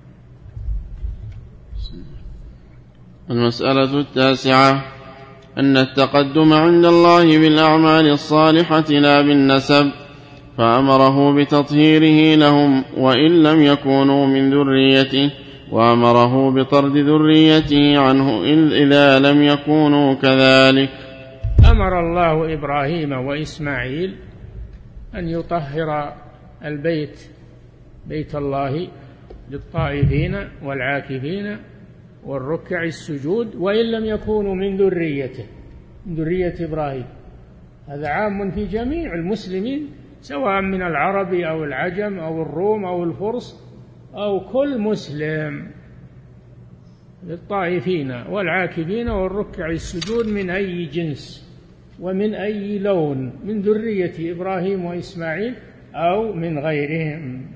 المسألة 9: أن التقدم عند الله بالأعمال الصالحة لا بالنسب، فأمره بتطهيره لهم وإن لم يكونوا من ذريته، وأمره بطرد ذريته عنه إذا لم يكونوا كذلك. أمر الله إبراهيم وإسماعيل أن يطهر البيت، بيت الله، للطائفين والعاكفين والركع السجود، وإن لم يكونوا من ذريته، من ذرية إبراهيم. هذا عام في جميع المسلمين، سواء من العرب أو العجم أو الروم أو الفرس أو كل مسلم، للطائفين والعاكفين والركع السجود من أي جنس ومن أي لون، من ذرية إبراهيم وإسماعيل أو من غيرهم.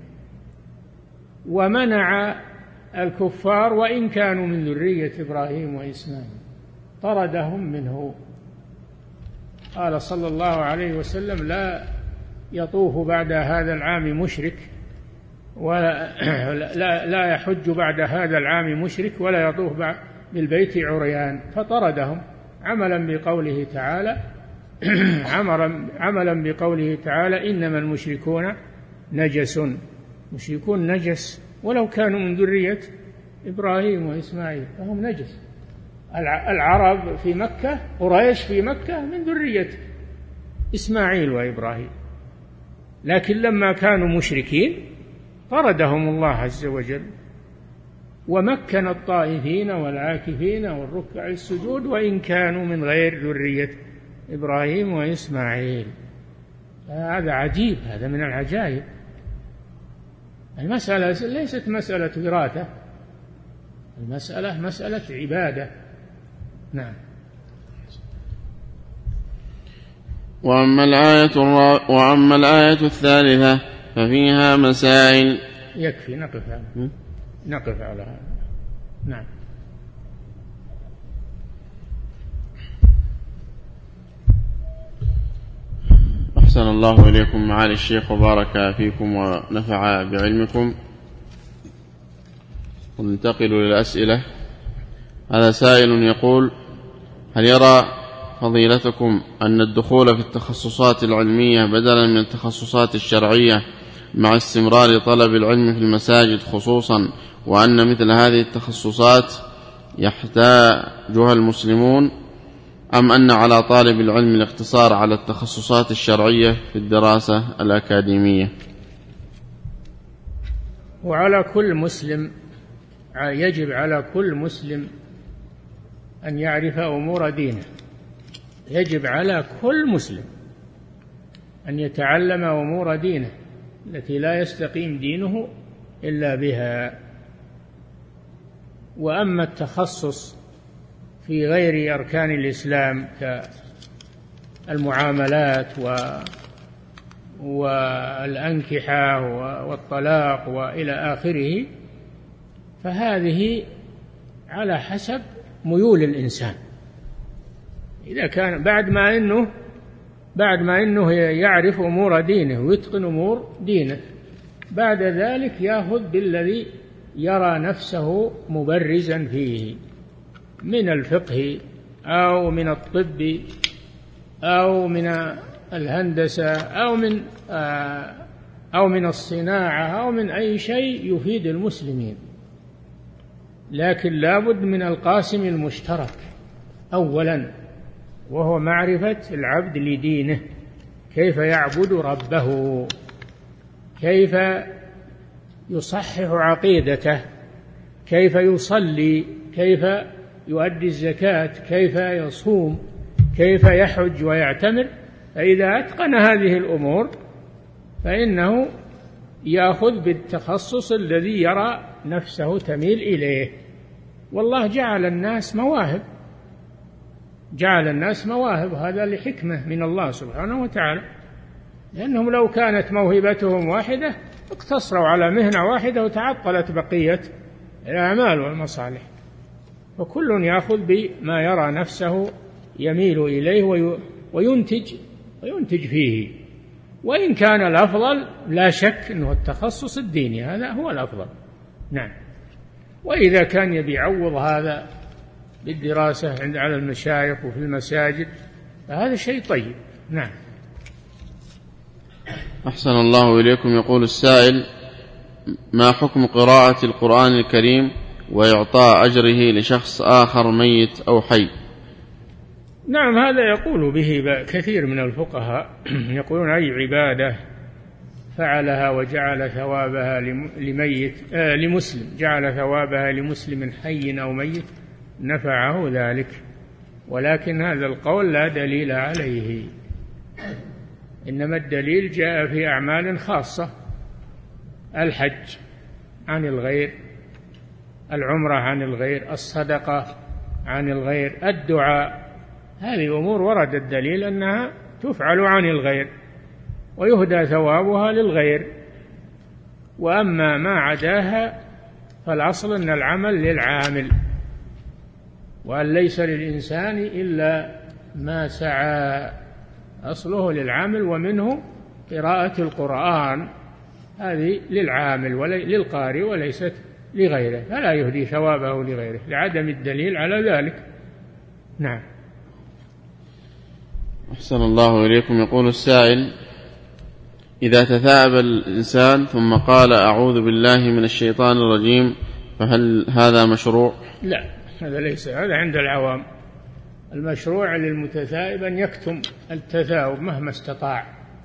ومنع الكفار وإن كانوا من ذرية إبراهيم وإسماعيل، طردهم منه. قال صلى الله عليه وسلم: لا يطوف بعد هذا العام مشرك، لا يحج بعد هذا العام مشرك، ولا يطوف بالبيت عريان، فطردهم عملا بقوله تعالى عملا بقوله تعالى: إنما المشركون نجس. مشركون نجس ولو كانوا من ذرية إبراهيم وإسماعيل، فهم نجس. العرب في مكة، قريش في مكة، من ذرية إسماعيل وإبراهيم، لكن لما كانوا مشركين طردهم الله عز وجل، ومكن الطائفين والعاكفين والركع السجود وإن كانوا من غير ذرية إبراهيم وإسماعيل. هذا عجيب، هذا من العجائب. المسألة ليست مسألة وراثة، المسألة مسألة عبادة. نعم. وأما الآية الثالثة ففيها مسائل. يكفي نقف على هذا. نعم. أحسن الله إليكم معالي الشيخ وبارك فيكم ونفع بعلمكم. وننتقل للأسئلة. هذا سائل يقول: هل يرى فضيلتكم أن الدخول في التخصصات العلمية بدلا من التخصصات الشرعية مع استمرار طلب العلم في المساجد خصوصا، وأن مثل هذه التخصصات يحتاجها المسلمون، أم أن على طالب العلم الاقتصار على التخصصات الشرعية في الدراسة الأكاديمية؟ وعلى كل مسلم، يجب على كل مسلم أن يعرف أمور دينه، يجب على كل مسلم أن يتعلم أمور دينه التي لا يستقيم دينه إلا بها. وأما التخصص في غير أركان الإسلام كالمعاملات والأنكحة والطلاق وإلى آخره، فهذه على حسب ميول الإنسان. إذا كان بعد ما أنه يعرف أمور دينه ويتقن أمور دينه، بعد ذلك يأخذ بالذي يرى نفسه مبرزا فيه من الفقه أو من الطب أو من الهندسة أو من الصناعة أو من أي شيء يفيد المسلمين، لكن لابد من القاسم المشترك أولا، وهو معرفة العبد لدينه، كيف يعبد ربه، كيف يصحح عقيدته، كيف يصلي، كيف يؤدي الزكاة، كيف يصوم، كيف يحج ويعتمر. فإذا أتقن هذه الأمور فإنه يأخذ بالتخصص الذي يرى نفسه تميل إليه. والله جعل الناس مواهب، هذا لحكمة من الله سبحانه وتعالى. لأنهم لو كانت موهبتهم واحدة اقتصروا على مهنة واحدة وتعطلت بقية الأعمال والمصالح. وكل يأخذ بما يرى نفسه يميل إليه وينتج فيه. وإن كان الأفضل لا شك أنه التخصص الديني، هذا هو الأفضل. نعم. وإذا كان يبي يعوض هذا بالدراسة على المشايخ وفي المساجد فهذا شيء طيب. نعم. أحسن الله إليكم. يقول السائل: ما حكم قراءة القرآن الكريم وإعطاء أجره لشخص آخر ميت أو حي؟ نعم، هذا يقول به كثير من الفقهاء، يقولون أي عبادة فعلها وجعل ثوابها لمسلم، جعل ثوابها لمسلم حي أو ميت نفعه ذلك. ولكن هذا القول لا دليل عليه، إنما الدليل جاء في أعمال خاصة: الحج عن الغير، العمرة عن الغير، الصدقة عن الغير، الدعاء. هذه أمور ورد الدليل أنها تفعل عن الغير ويهدى ثوابها للغير. وأما ما عداها فالأصل أن العمل للعامل، وأن ليس للإنسان إلا ما سعى، أصله للعامل. ومنه قراءة القرآن، هذه للعامل للقارئ وليست لغيره، فلا يهدي ثوابه لغيره لعدم الدليل على ذلك. نعم. أحسن الله إليكم. يقول السائل: إذا تثاءب الإنسان ثم قال أعوذ بالله من الشيطان الرجيم فهل هذا مشروع؟ لا، هذا ليس، هذا عند العوام. المشروع للمتثائب أن يكتم التثاؤب مهما استطاع،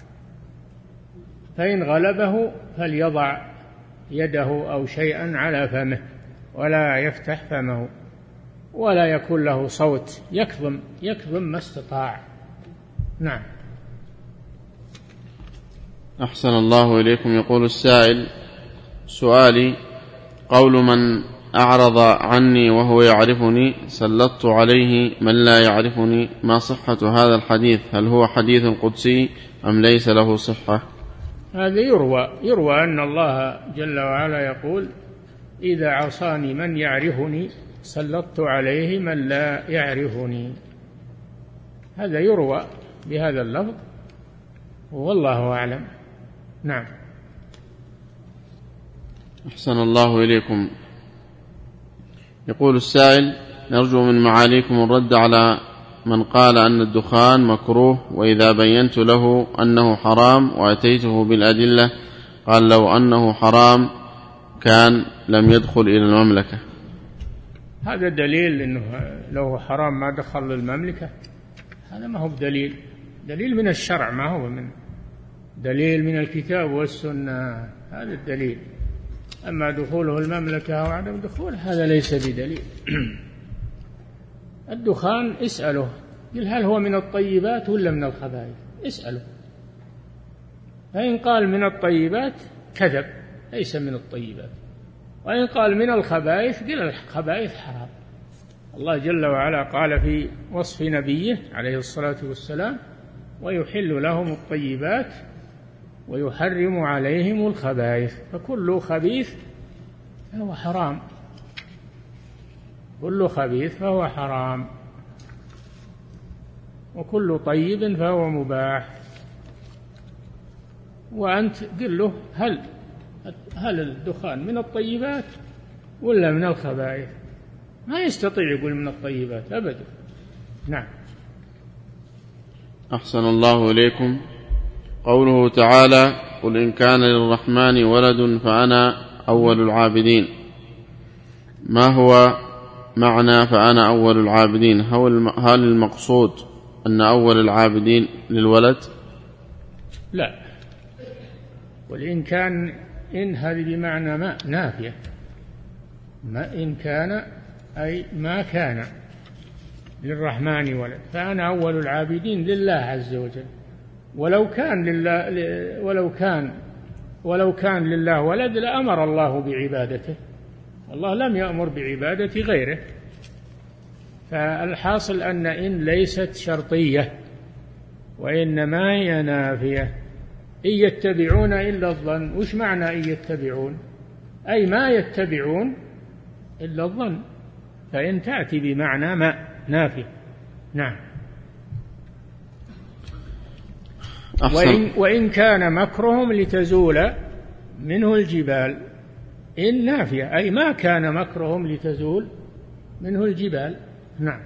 فإن غلبه فليضع يده أو شيئا على فمه ولا يفتح فمه ولا يكون له صوت، يكظم ما استطاع. نعم. أحسن الله إليكم. يقول السائل: سؤالي: قول من أعرض عني وهو يعرفني سلطت عليه من لا يعرفني، ما صحة هذا الحديث؟ هل هو حديث قدسي أم ليس له صحة؟ هذا يروى أن الله جل وعلا يقول: إذا عصاني من يعرفني سلطت عليه من لا يعرفني. هذا يروى بهذا اللفظ والله أعلم. نعم. أحسن الله إليكم. يقول السائل: نرجو من معاليكم الرد على من قال أن الدخان مكروه، وإذا بينت له أنه حرام وأتيته بالأدلة قال لو أنه حرام كان لم يدخل إلى المملكة. هذا دليل أنه لو حرام ما دخل للمملكة؟ هذا ما هو بدليل، دليل من الشرع، ما هو من دليل من الكتاب والسنة. هذا الدليل. أما دخوله المملكة أو عدم دخوله هذا ليس بدليل. الدخان اسأله، قل هل هو من الطيبات ولا من الخبائث؟ اسأله، فإن قال من الطيبات كذب، ليس من الطيبات. وإن قال من الخبائث قل الخبائث حرام. الله جل وعلا قال في وصف نبيه عليه الصلاة والسلام: ويحل لهم الطيبات ويحرم عليهم الخبائث، فكل خبيث فهو حرام، كل خبيث فهو حرام، وكل طيب فهو مباح. وأنت قل له هل الدخان من الطيبات ولا من الخبائث؟ ما يستطيع يقول من الطيبات أبدا. نعم. أحسن الله إليكم. قوله تعالى: قل إن كان للرحمن ولد فأنا أول العابدين، ما هو معنى فأنا أول العابدين؟ هل المقصود أن أول العابدين للولد؟ لا، وإن كان إن هذه بمعنى ما نافية، ما إن كان أي ما كان للرحمن ولد، فأنا أول العابدين لله عز وجل. ولو كان لله ولد لأمر الله بعبادته، الله لم يأمر بعبادة غيره. فالحاصل أن إن ليست شرطية وإنما هي نافية، إن يتبعون إلا الظن. وش معنى إن يتبعون؟ أي ما يتبعون إلا الظن، فإن تأتي بمعنى ما نافي. نعم. وإن كان مكرهم لتزول منه الجبال، إن نافية أي ما كان مكرهم لتزول منه الجبال. نعم.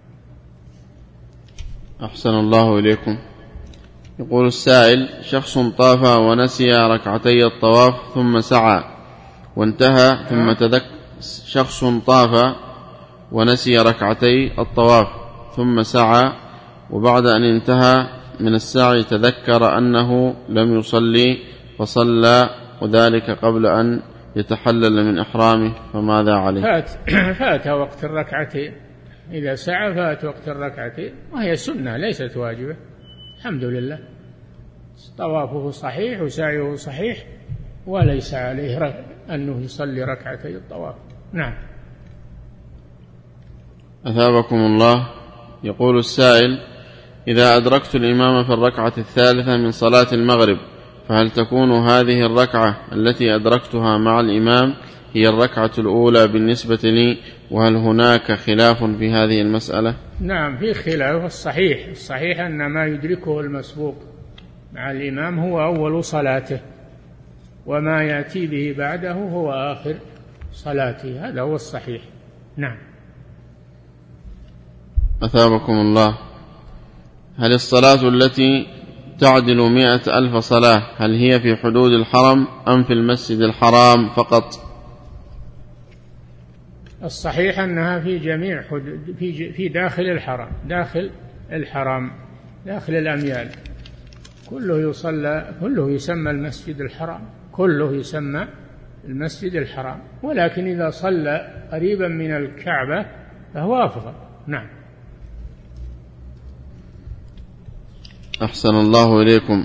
أحسن الله إليكم. يقول السائل: شخص طاف ونسي ركعتي الطواف ثم سعى وانتهى ثم تذكر. شخص طاف ونسي ركعتي الطواف ثم سعى وبعد أن انتهى من السعي تذكر أنه لم يصلي فصلى، وذلك قبل أن يتحلل من إحرامه، فماذا عليه؟ فات وقت الركعتين. إذا سعى فات وقت الركعتين، وهي سنة ليست واجبة. الحمد لله، طوافه صحيح وسعيه صحيح، وليس عليه أنه يصلي ركعتي الطواف. نعم. أثابكم الله. يقول السائل: إذا أدركت الإمام في الركعة الثالثة من صلاة المغرب، فهل تكون هذه الركعة التي أدركتها مع الإمام هي الركعة الأولى بالنسبة لي؟ وهل هناك خلاف في هذه المسألة؟ نعم، في خلاف. الصحيح أن ما يدركه المسبوق مع الإمام هو أول صلاته، وما يأتي به بعده هو آخر صلاته. هذا هو الصحيح. نعم. أثابكم الله. هل الصلاة التي تعدل 100,000 صلاة هل هي في حدود الحرم أم في المسجد الحرام فقط؟ الصحيح أنها في جميع في داخل الحرم، داخل الأميال، كله يصلى، كله يسمى المسجد الحرام، كله يسمى المسجد الحرام، ولكن إذا صلى قريبا من الكعبة فهو أفضل. نعم. أحسن الله إليكم.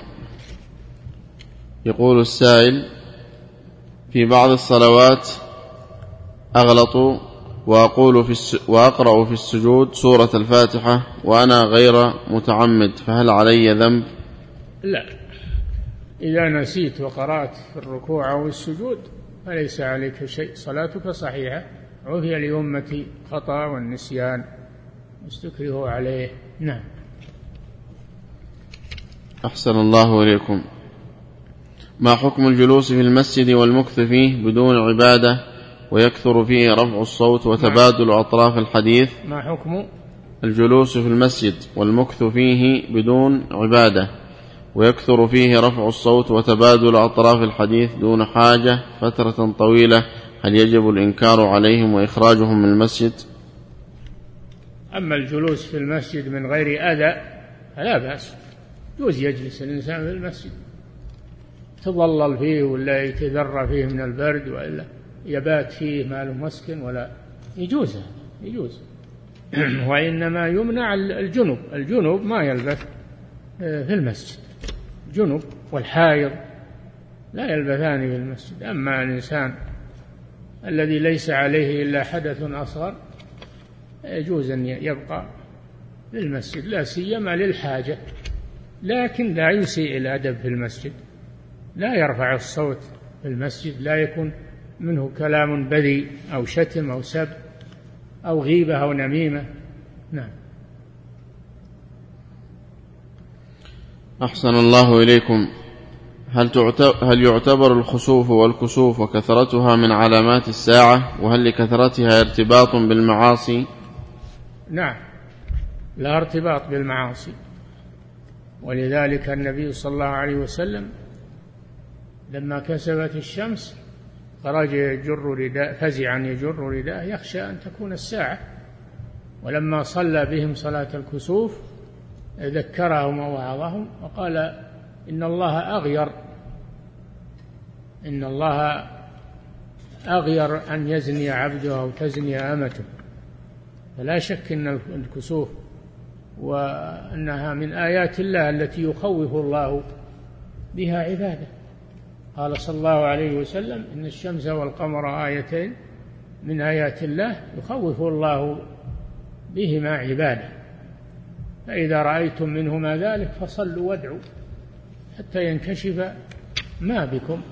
يقول السائل: في بعض الصلوات أغلط وأقرأ في السجود سورة الفاتحة وأنا غير متعمد، فهل علي ذنب؟ لا، إذا نسيت وقرأت في الركوع أو السجود فليس عليك شيء، صلاتك صحيحة. عفي لأمتي خطأ والنسيان استكره عليه. نعم. أحسن الله إليكم. ما حكم الجلوس في المسجد والمكث فيه بدون عبادة ويكثر فيه رفع الصوت وتبادل أطراف الحديث؟ ما حكم الجلوس في المسجد والمكث فيه بدون عبادة ويكثر فيه رفع الصوت وتبادل أطراف الحديث دون حاجة فترة طويلة، هل يجب الإنكار عليهم وإخراجهم من المسجد؟ أما الجلوس في المسجد من غير أذى فلا بأس، يجوز يجلس الإنسان في المسجد، يتظلل فيه ولا يتذرى فيه من البرد ولا يبات فيه ما له مسكن، ولا يجوز. وإنما يمنع الجنوب ما يلبث في المسجد، الجنوب والحائض لا يلبثان في المسجد. أما الإنسان الذي ليس عليه إلا حدث أصغر يجوز أن يبقى في المسجد، لا سيما للحاجة، لكن لا يسيء الأدب في المسجد، لا يرفع الصوت في المسجد، لا يكون منه كلام بذيء أو شتم أو سب أو غيبة أو نميمة. نعم. أحسن الله إليكم. هل يعتبر الخسوف والكسوف وكثرتها من علامات الساعة؟ وهل لكثرتها ارتباط بالمعاصي؟ نعم، لا ارتباط بالمعاصي، ولذلك النبي صلى الله عليه وسلم لما كسفت الشمس خرج يجر رداء، فزعا يجر رداء يخشى أن تكون الساعة، ولما صلى بهم صلاة الكسوف ذكرهم ووعظهم وقال: إن الله أغير أن يزني عبده أو تزني أمته. فلا شك أن الكسوف وأنها من آيات الله التي يخوف الله بها عباده. قال صلى الله عليه وسلم: إن الشمس والقمر آيتين من آيات الله يخوف الله بهما عباده، فإذا رأيتم منهما ذلك فصلوا وادعوا حتى ينكشف ما بكم.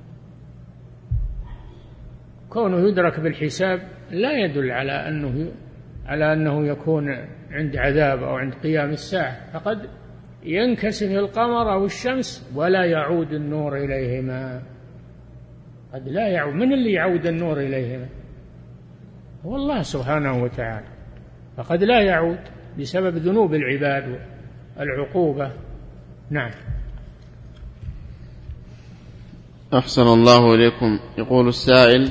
كونه يدرك بالحساب لا يدل على أنه يكون عند عذاب أو عند قيام الساعة، فقد ينكسف القمر أو الشمس ولا يعود النور إليهما. قد لا يعود، من اللي يعود النور إليهما؟ هو الله سبحانه وتعالى، فقد لا يعود بسبب ذنوب العباد والعقوبة. نعم. أحسن الله إليكم. يقول السائل: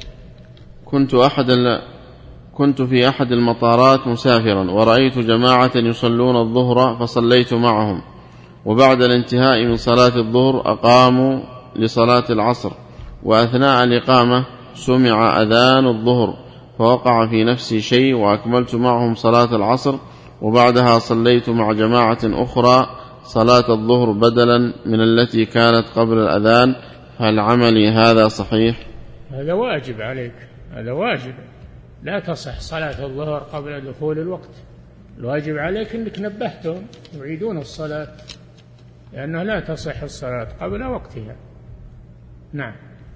كنت في أحد المطارات مسافرا، ورأيت جماعة يصلون الظهر فصليت معهم، وبعد الانتهاء من صلاة الظهر أقاموا لصلاة العصر، وأثناء الإقامة سمع أذان الظهر، فوقع في نفسي شيء وأكملت معهم صلاة العصر، وبعدها صليت مع جماعة أخرى صلاة الظهر بدلا من التي كانت قبل الأذان، هل عملي هذا صحيح؟ هذا واجب عليك، هذا واجب، لا تصح صلاة الظهر قبل دخول الوقت. الواجب عليك أنك نبهتهم يعيدون الصلاة، لأنه لا تصح الصلاة قبل وقتها. نعم.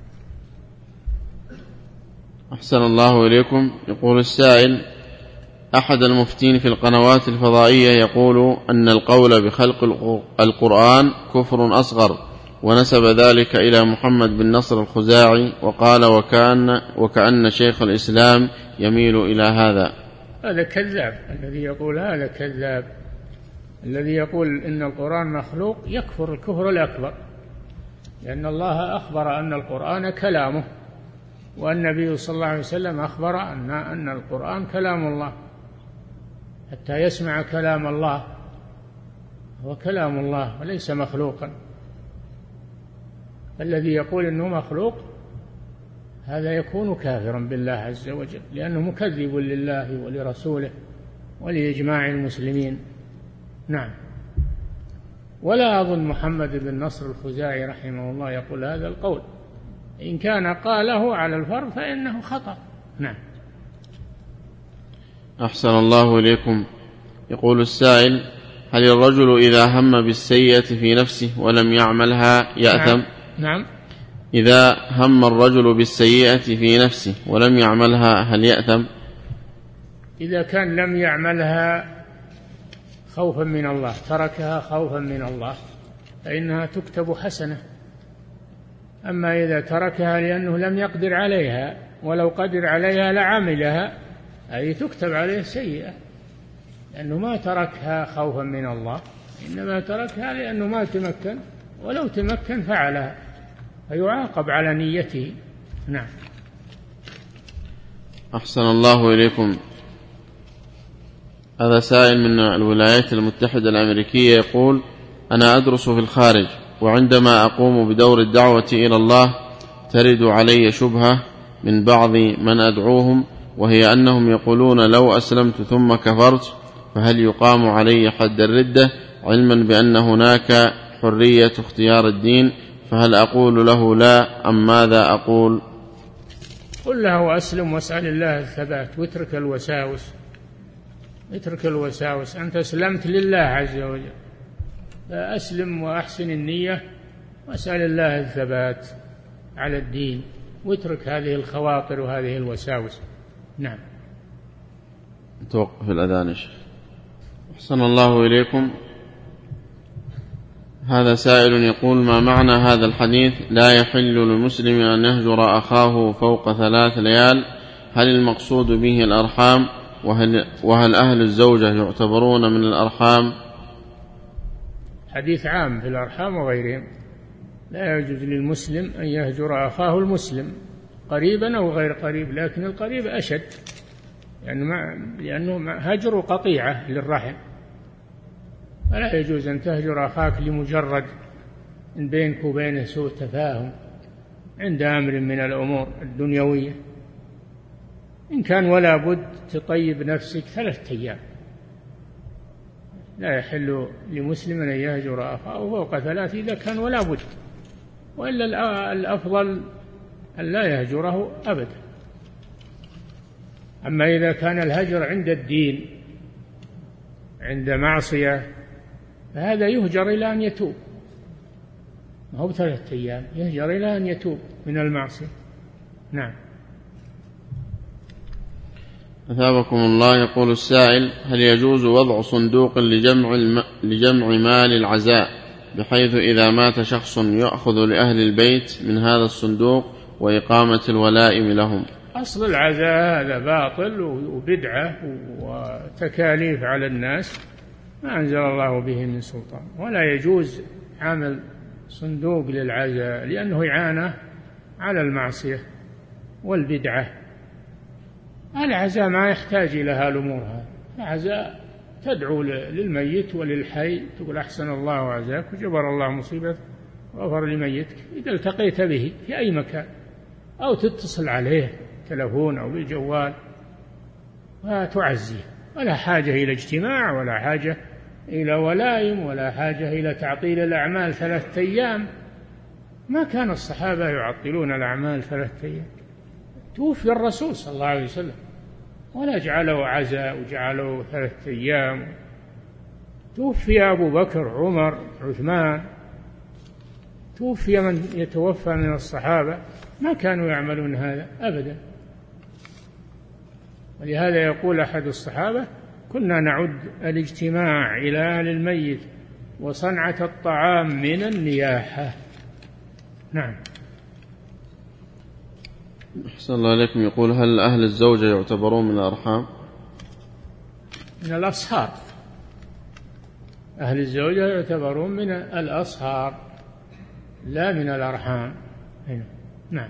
أحسن الله إليكم. يقول السائل: أحد المفتين في القنوات الفضائية يقول أن القول بخلق القرآن كفر أصغر، ونسب ذلك إلى محمد بن نصر الخزاعي، وقال وكأن شيخ الإسلام يميل إلى هذا. هذا كذاب، الذي يقول هذا كذاب. الذي يقول إن القرآن مخلوق يكفر الكفر الأكبر، لأن الله أخبر أن القرآن كلامه، والنبي صلى الله عليه وسلم أخبر أن القرآن كلام الله، حتى يسمع كلام الله، هو كلام الله وليس مخلوقا. الذي يقول إنه مخلوق هذا يكون كافرا بالله عز وجل، لأنه مكذب لله ولرسوله ولإجماع المسلمين. نعم. ولا أظن محمد بن نصر الخزاعي رحمه الله يقول هذا القول، إن كان قاله على الفرض فإنه خطأ. نعم. أحسن الله إليكم. يقول السائل: هل الرجل إذا هم بالسيئة في نفسه ولم يعملها يأثم؟ نعم. إذا هم الرجل بالسيئة في نفسه ولم يعملها هل يأثم؟ إذا كان لم يعملها خوفا من الله، تركها خوفا من الله، فإنها تكتب حسنة. أما إذا تركها لأنه لم يقدر عليها، ولو قدر عليها لعملها، أي تكتب عليه سيئة، لأنه ما تركها خوفا من الله، إنما تركها لأنه ما تمكن، ولو تمكن فعلها، فيعاقب على نيته. نعم. أحسن الله إليكم. هذا سائل من الولايات المتحدة الأمريكية يقول: أنا أدرس في الخارج، وعندما أقوم بدور الدعوة إلى الله ترد علي شبهة من بعض من أدعوهم، وهي أنهم يقولون لو أسلمت ثم كفرت فهل يقام علي حد الردة، علما بأن هناك حرية اختيار الدين، فهل أقول له لا أم ماذا أقول؟ قل له أسلم واسأل الله الثبات، واترك الوساوس، اترك الوساوس. أنت أسلمت لله عز وجل، فأسلم وأحسن النية واسأل الله الثبات على الدين، واترك هذه الخواطر وهذه الوساوس. نعم. توقف الأذان يا شيخ. أحسن الله إليكم. هذا سائل يقول: ما معنى هذا الحديث لا يحل للمسلم أن يهجر أخاه فوق 3 ليال؟ هل المقصود به الأرحام؟ وهل أهل الزوجة يعتبرون من الأرحام؟ حديث عام في الأرحام وغيرهم. لا يجوز للمسلم أن يهجر أخاه المسلم قريبا أو غير قريب، لكن القريب أشد، لأنه هجر قطيعة للرحم، فلا يجوز أن تهجر أخاك لمجرد إن بينك وبينه سوء تفاهم عند أمر من الأمور الدنيوية. إن كان ولا بد تطيب نفسك 3 أيام. لا يحل لمسلم أن يهجر أخاه فوق 3 إذا كان ولا بد، وإلا الأفضل أن لا يهجره أبدا. أما إذا كان الهجر عند الدين، عند معصية، فهذا يهجر إلى أن يتوب، ما هو 3 أيام، يهجر إلى أن يتوب من المعصية. نعم. أثابكم الله. يقول السائل: هل يجوز وضع صندوق لجمع مال العزاء، بحيث إذا مات شخص يأخذ لأهل البيت من هذا الصندوق وإقامة الولائم لهم؟ أصل العزاء هذا باطل وبدعة وتكاليف على الناس ما أنزل الله به من سلطان، ولا يجوز عمل صندوق للعزاء لأنه إعانة على المعصية والبدعة. العزاء ما يحتاج إلى هالأمور هذه. العزاء تدعو للميت وللحي، تقول أحسن الله عزاك وجبر الله مصيبتك وغفر لميتك إذا التقيت به في أي مكان، أو تتصل عليه تلفون أو بالجوال وتعزيه. ولا حاجة إلى اجتماع، ولا حاجة إلى ولائم، ولا حاجة إلى تعطيل الأعمال 3 أيام. ما كان الصحابة يعطلون الأعمال 3 أيام. توفي الرسول صلى الله عليه وسلم ولا جعله عزاء وجعله 3 أيام. توفي أبو بكر، عمر، عثمان، توفي من يتوفى من الصحابة، ما كانوا يعملون هذا أبدا. ولهذا يقول أحد الصحابة: كنا نعد الاجتماع إلى أهل الميت وصنعة الطعام من النياحة. نعم. أحسن الله عليكم. يقول: هل أهل الزوجة يعتبرون من الأرحام؟ من الأصهار. أهل الزوجة يعتبرون من الأصهار لا من الأرحام. نعم.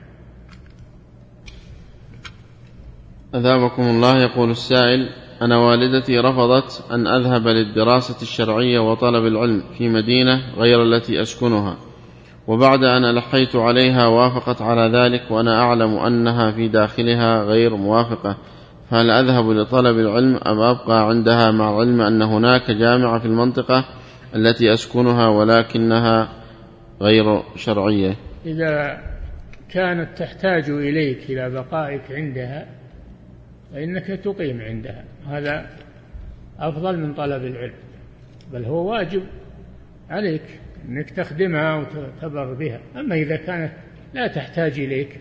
أثابكم الله. يقول السائل: أنا والدتي رفضت أن أذهب للدراسة الشرعية وطلب العلم في مدينة غير التي أسكنها، وبعد أن ألحيت عليها وافقت على ذلك، وأنا أعلم أنها في داخلها غير موافقة، فهل أذهب لطلب العلم أم أبقى عندها، مع العلم أن هناك جامعة في المنطقة التي أسكنها ولكنها غير شرعية؟ إذا كانت تحتاج إليك إلى بقائك عندها فإنك تقيم عندها، هذا أفضل من طلب العلم، بل هو واجب عليك أنك تخدمها وتبر بها. أما إذا كانت لا تحتاج إليك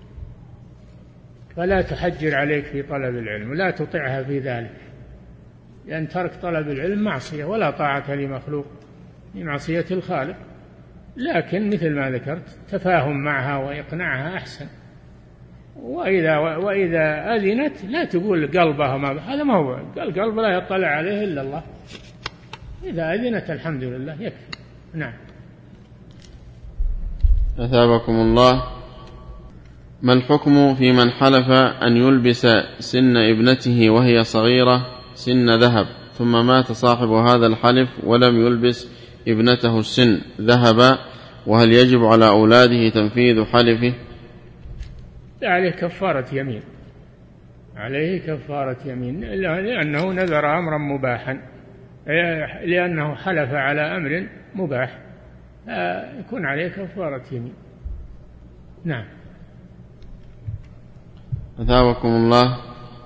فلا تحجر عليك في طلب العلم ولا تطعها في ذلك، لأن ترك طلب العلم معصية، ولا طاعة لمخلوق في معصية الخالق. لكن مثل ما ذكرت تفاهم معها وإقناعها أحسن. وإذا أذنت لا تقول قلبها ما، هذا ما هو القلب، لا يطلع عليه إلا الله. إذا أذنت الحمد لله يكفي. نعم. أثابكم الله. ما الحكم في من حلف أن يلبس سن ابنته وهي صغيرة سن ذهب، ثم مات صاحب هذا الحلف ولم يلبس ابنته السن ذهب، وهل يجب على أولاده تنفيذ حلفه؟ عليه كفارة يمين، عليه كفارة يمين، لأنه نذر أمرا مباحا، لأنه حلف على أمر مباح، يكون عليه كفارة يمين. نعم. أثابكم الله.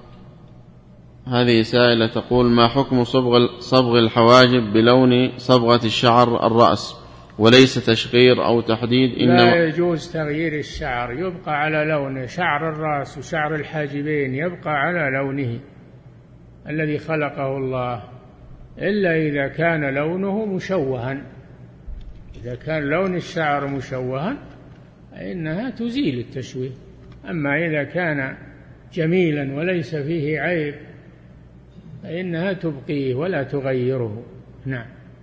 هذه سائلة تقول: ما حكم صبغ الحواجب بلون صبغة الشعر الرأس وليس تشقير أو تحديد؟ لا يجوز تغيير الشعر، يبقى على لونه. شعر الرأس وشعر الحاجبين يبقى على لونه الذي خلقه الله، إلا إذا كان لونه مشوها. إذا كان لون الشعر مشوها فإنها تزيل التشويه. أما إذا كان جميلا وليس فيه عيب فإنها تبقيه ولا تغيره. نعم.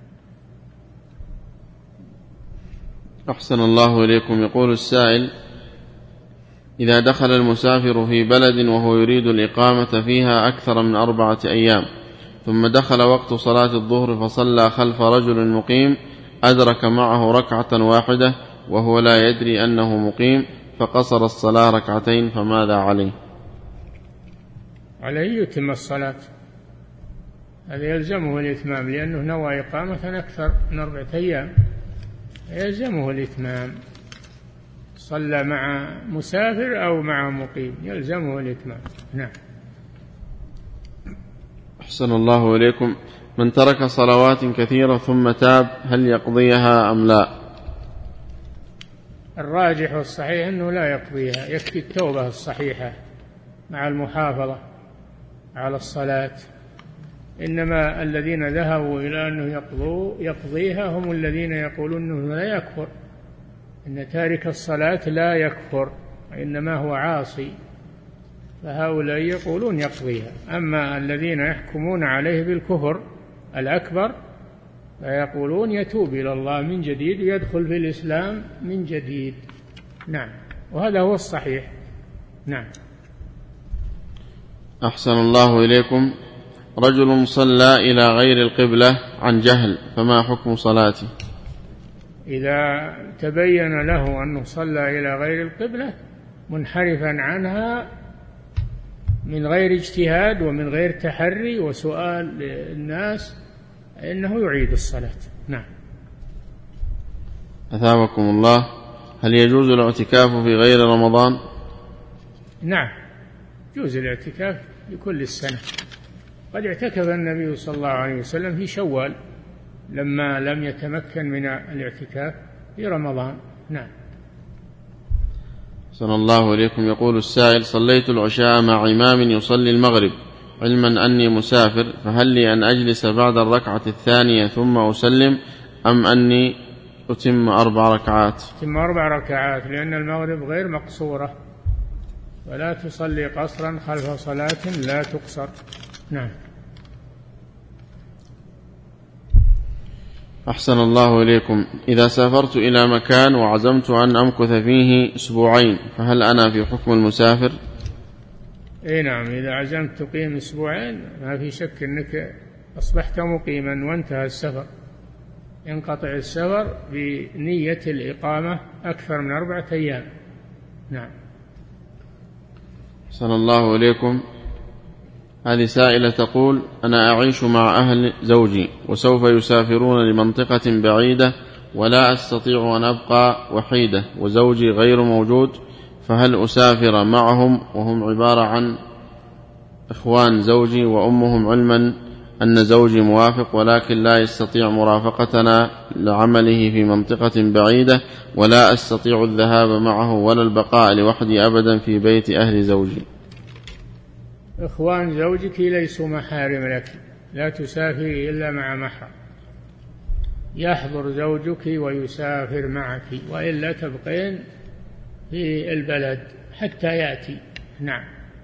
أحسن الله إليكم. يقول السائل: إذا دخل المسافر في بلد وهو يريد الإقامة فيها أكثر من 4 أيام، ثم دخل وقت صلاة الظهر فصلى خلف رجل مقيم أدرك معه ركعة واحدة وهو لا يدري أنه مقيم، فقصر الصلاة 2 ركعتين، فماذا عليه؟ عليه يتم الصلاة، هذا يلزمه الإتمام، لأنه نوى إقامة أكثر من 4 أيام، يلزمه الإتمام. صلى مع مسافر أو مع مقيم يلزمه الإتمام. نعم. أحسن الله إليكم. من ترك صلوات كثيرة ثم تاب هل يقضيها أم لا؟ الراجح والصحيح أنه لا يقضيها، يكفي التوبة الصحيحة مع المحافظة على الصلاة. إنما الذين ذهبوا إلى أنه يقضيها هم الذين يقولون أنه لا يكفر، إن تارك الصلاة لا يكفر إنما هو عاصي، فهؤلاء يقولون يقضيها. أما الذين يحكمون عليه بالكفر الأكبر فيقولون يتوب إلى الله من جديد ويدخل في الإسلام من جديد. نعم، وهذا هو الصحيح. نعم. أحسن الله إليكم. رجل صلى إلى غير القبلة عن جهل، فما حكم صلاته؟ إذا تبين له أنه صلى إلى غير القبلة منحرفا عنها من غير اجتهاد ومن غير تحري وسؤال الناس إنه يعيد الصلاة. نعم. أثابكم الله. هل يجوز الاعتكاف في غير رمضان؟ نعم، يجوز الاعتكاف لكل السنة. قد اعتكف النبي صلى الله عليه وسلم في شوال لما لم يتمكن من الاعتكاف في رمضان. نعم. صلى الله عليكم. يقول السائل: صليت العشاء مع إمام يصلي المغرب علما أني مسافر، فهل لي أن أجلس بعد الركعة الثانية ثم أسلم، أم أني أتم 4 ركعات؟ أتم 4 ركعات، لأن المغرب غير مقصورة، ولا تصلي قصرا خلف صلاة لا تقصر. نعم. أحسن الله إليكم. إذا سافرت إلى مكان وعزمت أن أمكث فيه 2 أسبوع، فهل أنا في حكم المسافر؟ إيه نعم، إذا عزمت تقيم 2 أسبوع ما في شك أنك أصبحت مقيما وانتهى السفر. ينقطع السفر بنية الإقامة أكثر من 4 أيام. نعم. أحسن الله إليكم. هذه سائلة تقول: أنا أعيش مع أهل زوجي وسوف يسافرون لمنطقة بعيدة ولا أستطيع أن أبقى وحيدة وزوجي غير موجود، فهل أسافر معهم وهم عبارة عن إخوان زوجي وأمهم، علما أن زوجي موافق ولكن لا يستطيع مرافقتنا لعمله في منطقة بعيدة، ولا أستطيع الذهاب معه ولا البقاء لوحدي أبدا في بيت أهل زوجي؟ إخوان زوجك ليسوا محارم لك، لا تسافري إلا مع محرم. يحضر زوجك ويسافر معك، وإلا تبقين في البلد حتى يأتي. نعم.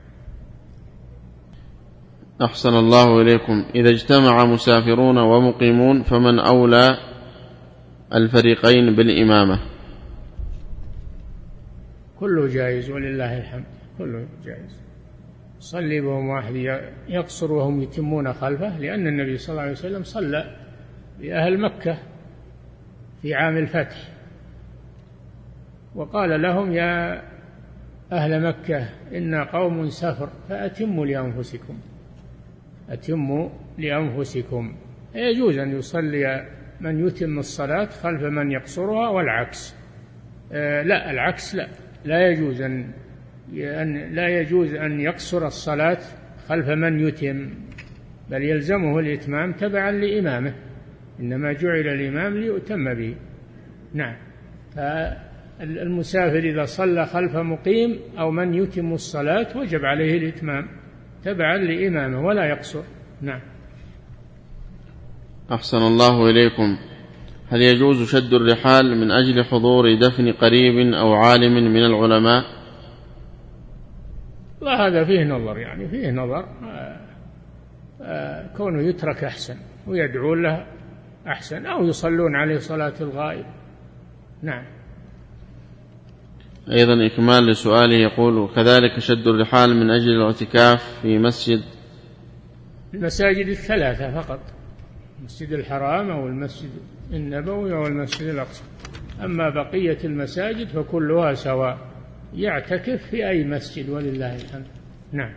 أحسن الله إليكم. إذا اجتمع مسافرون ومقيمون فمن أولى الفريقين بالإمامة؟ كله جائز ولله الحمد، كله جائز. صلي بهم واحد يقصر وهم يتمون خلفه، لأن النبي صلى الله عليه وسلم صلى بأهل مكة في عام الفتح وقال لهم: يا أهل مكة إن قوم سفر فأتموا لأنفسكم، أتموا لأنفسكم. يجوز أن يصلي من يتم الصلاة خلف من يقصرها، والعكس لا، العكس لا يجوز أن يقصر الصلاة خلف من يتم، بل يلزمه الإتمام تبعا لإمامه، إنما جعل الإمام ليؤتم به. نعم. فالمسافر إذا صلى خلف مقيم أو من يتم الصلاة وجب عليه الإتمام تبعا لإمامه ولا يقصر. نعم. أحسن الله إليكم. هل يجوز شد الرحال من أجل حضور دفن قريب أو عالم من العلماء؟ لا، هذا فيه نظر، يعني فيه نظر. كونه يترك أحسن ويدعون له أحسن، أو يصلون عليه صلاة الغائب. نعم. أيضا إكمال لسؤاله يقول: كذلك شد الرحال من أجل الاعتكاف في المساجد 3 فقط، المسجد الحرام أو المسجد النبوي أو المسجد الأقصى. أما بقية المساجد فكلها سواء، يعتكف في أي مسجد ولله الحمد. نعم.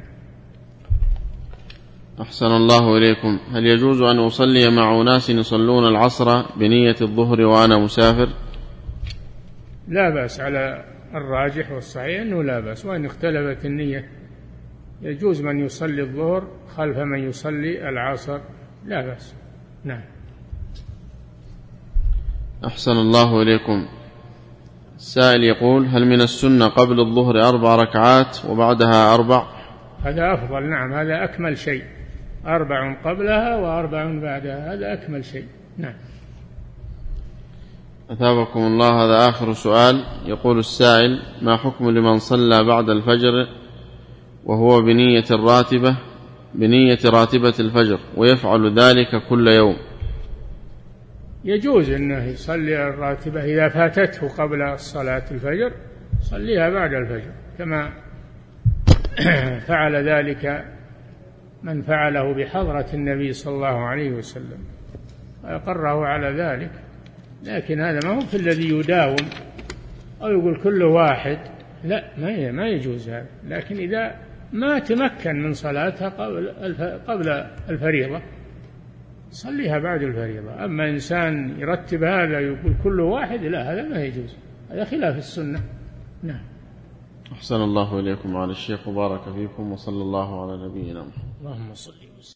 أحسن الله إليكم. هل يجوز أن أصلي مع أناس يصلون العصر بنية الظهر وأنا مسافر؟ لا بأس، على الراجح والصحيح أنه لا بأس، وإن اختلفت النية يجوز من يصلي الظهر خلف من يصلي العصر، لا بأس. نعم. أحسن الله إليكم. السائل يقول: هل من السنة قبل الظهر 4 ركعات وبعدها 4؟ هذا أفضل، نعم، هذا أكمل شيء، 4 قبلها و4 بعدها، هذا أكمل شيء. نعم. أثابكم الله. هذا آخر سؤال. يقول السائل: ما حكم لمن صلى بعد الفجر وهو بنية راتبة الفجر ويفعل ذلك كل يوم؟ يجوز أنه يصلي الراتبة إذا فاتته قبل صلاة الفجر، صليها بعد الفجر، كما فعل ذلك من فعله بحضرة النبي صلى الله عليه وسلم وأقره على ذلك. لكن هذا ما هو في الذي يداوم أو يقول كل واحد، لا، ما يجوز هذا. لكن إذا ما تمكن من صلاتها قبل الفريضة صليها بعد الفريضة. أما إنسان يرتب هذا يقول كل واحد، لا، هذا ما يجوز، هذا خلاف السنة. نعم. أحسن الله إليكم على الشيخ وبارك فيكم، وصلى الله على نبينا محمد. اللهم صل وسلم.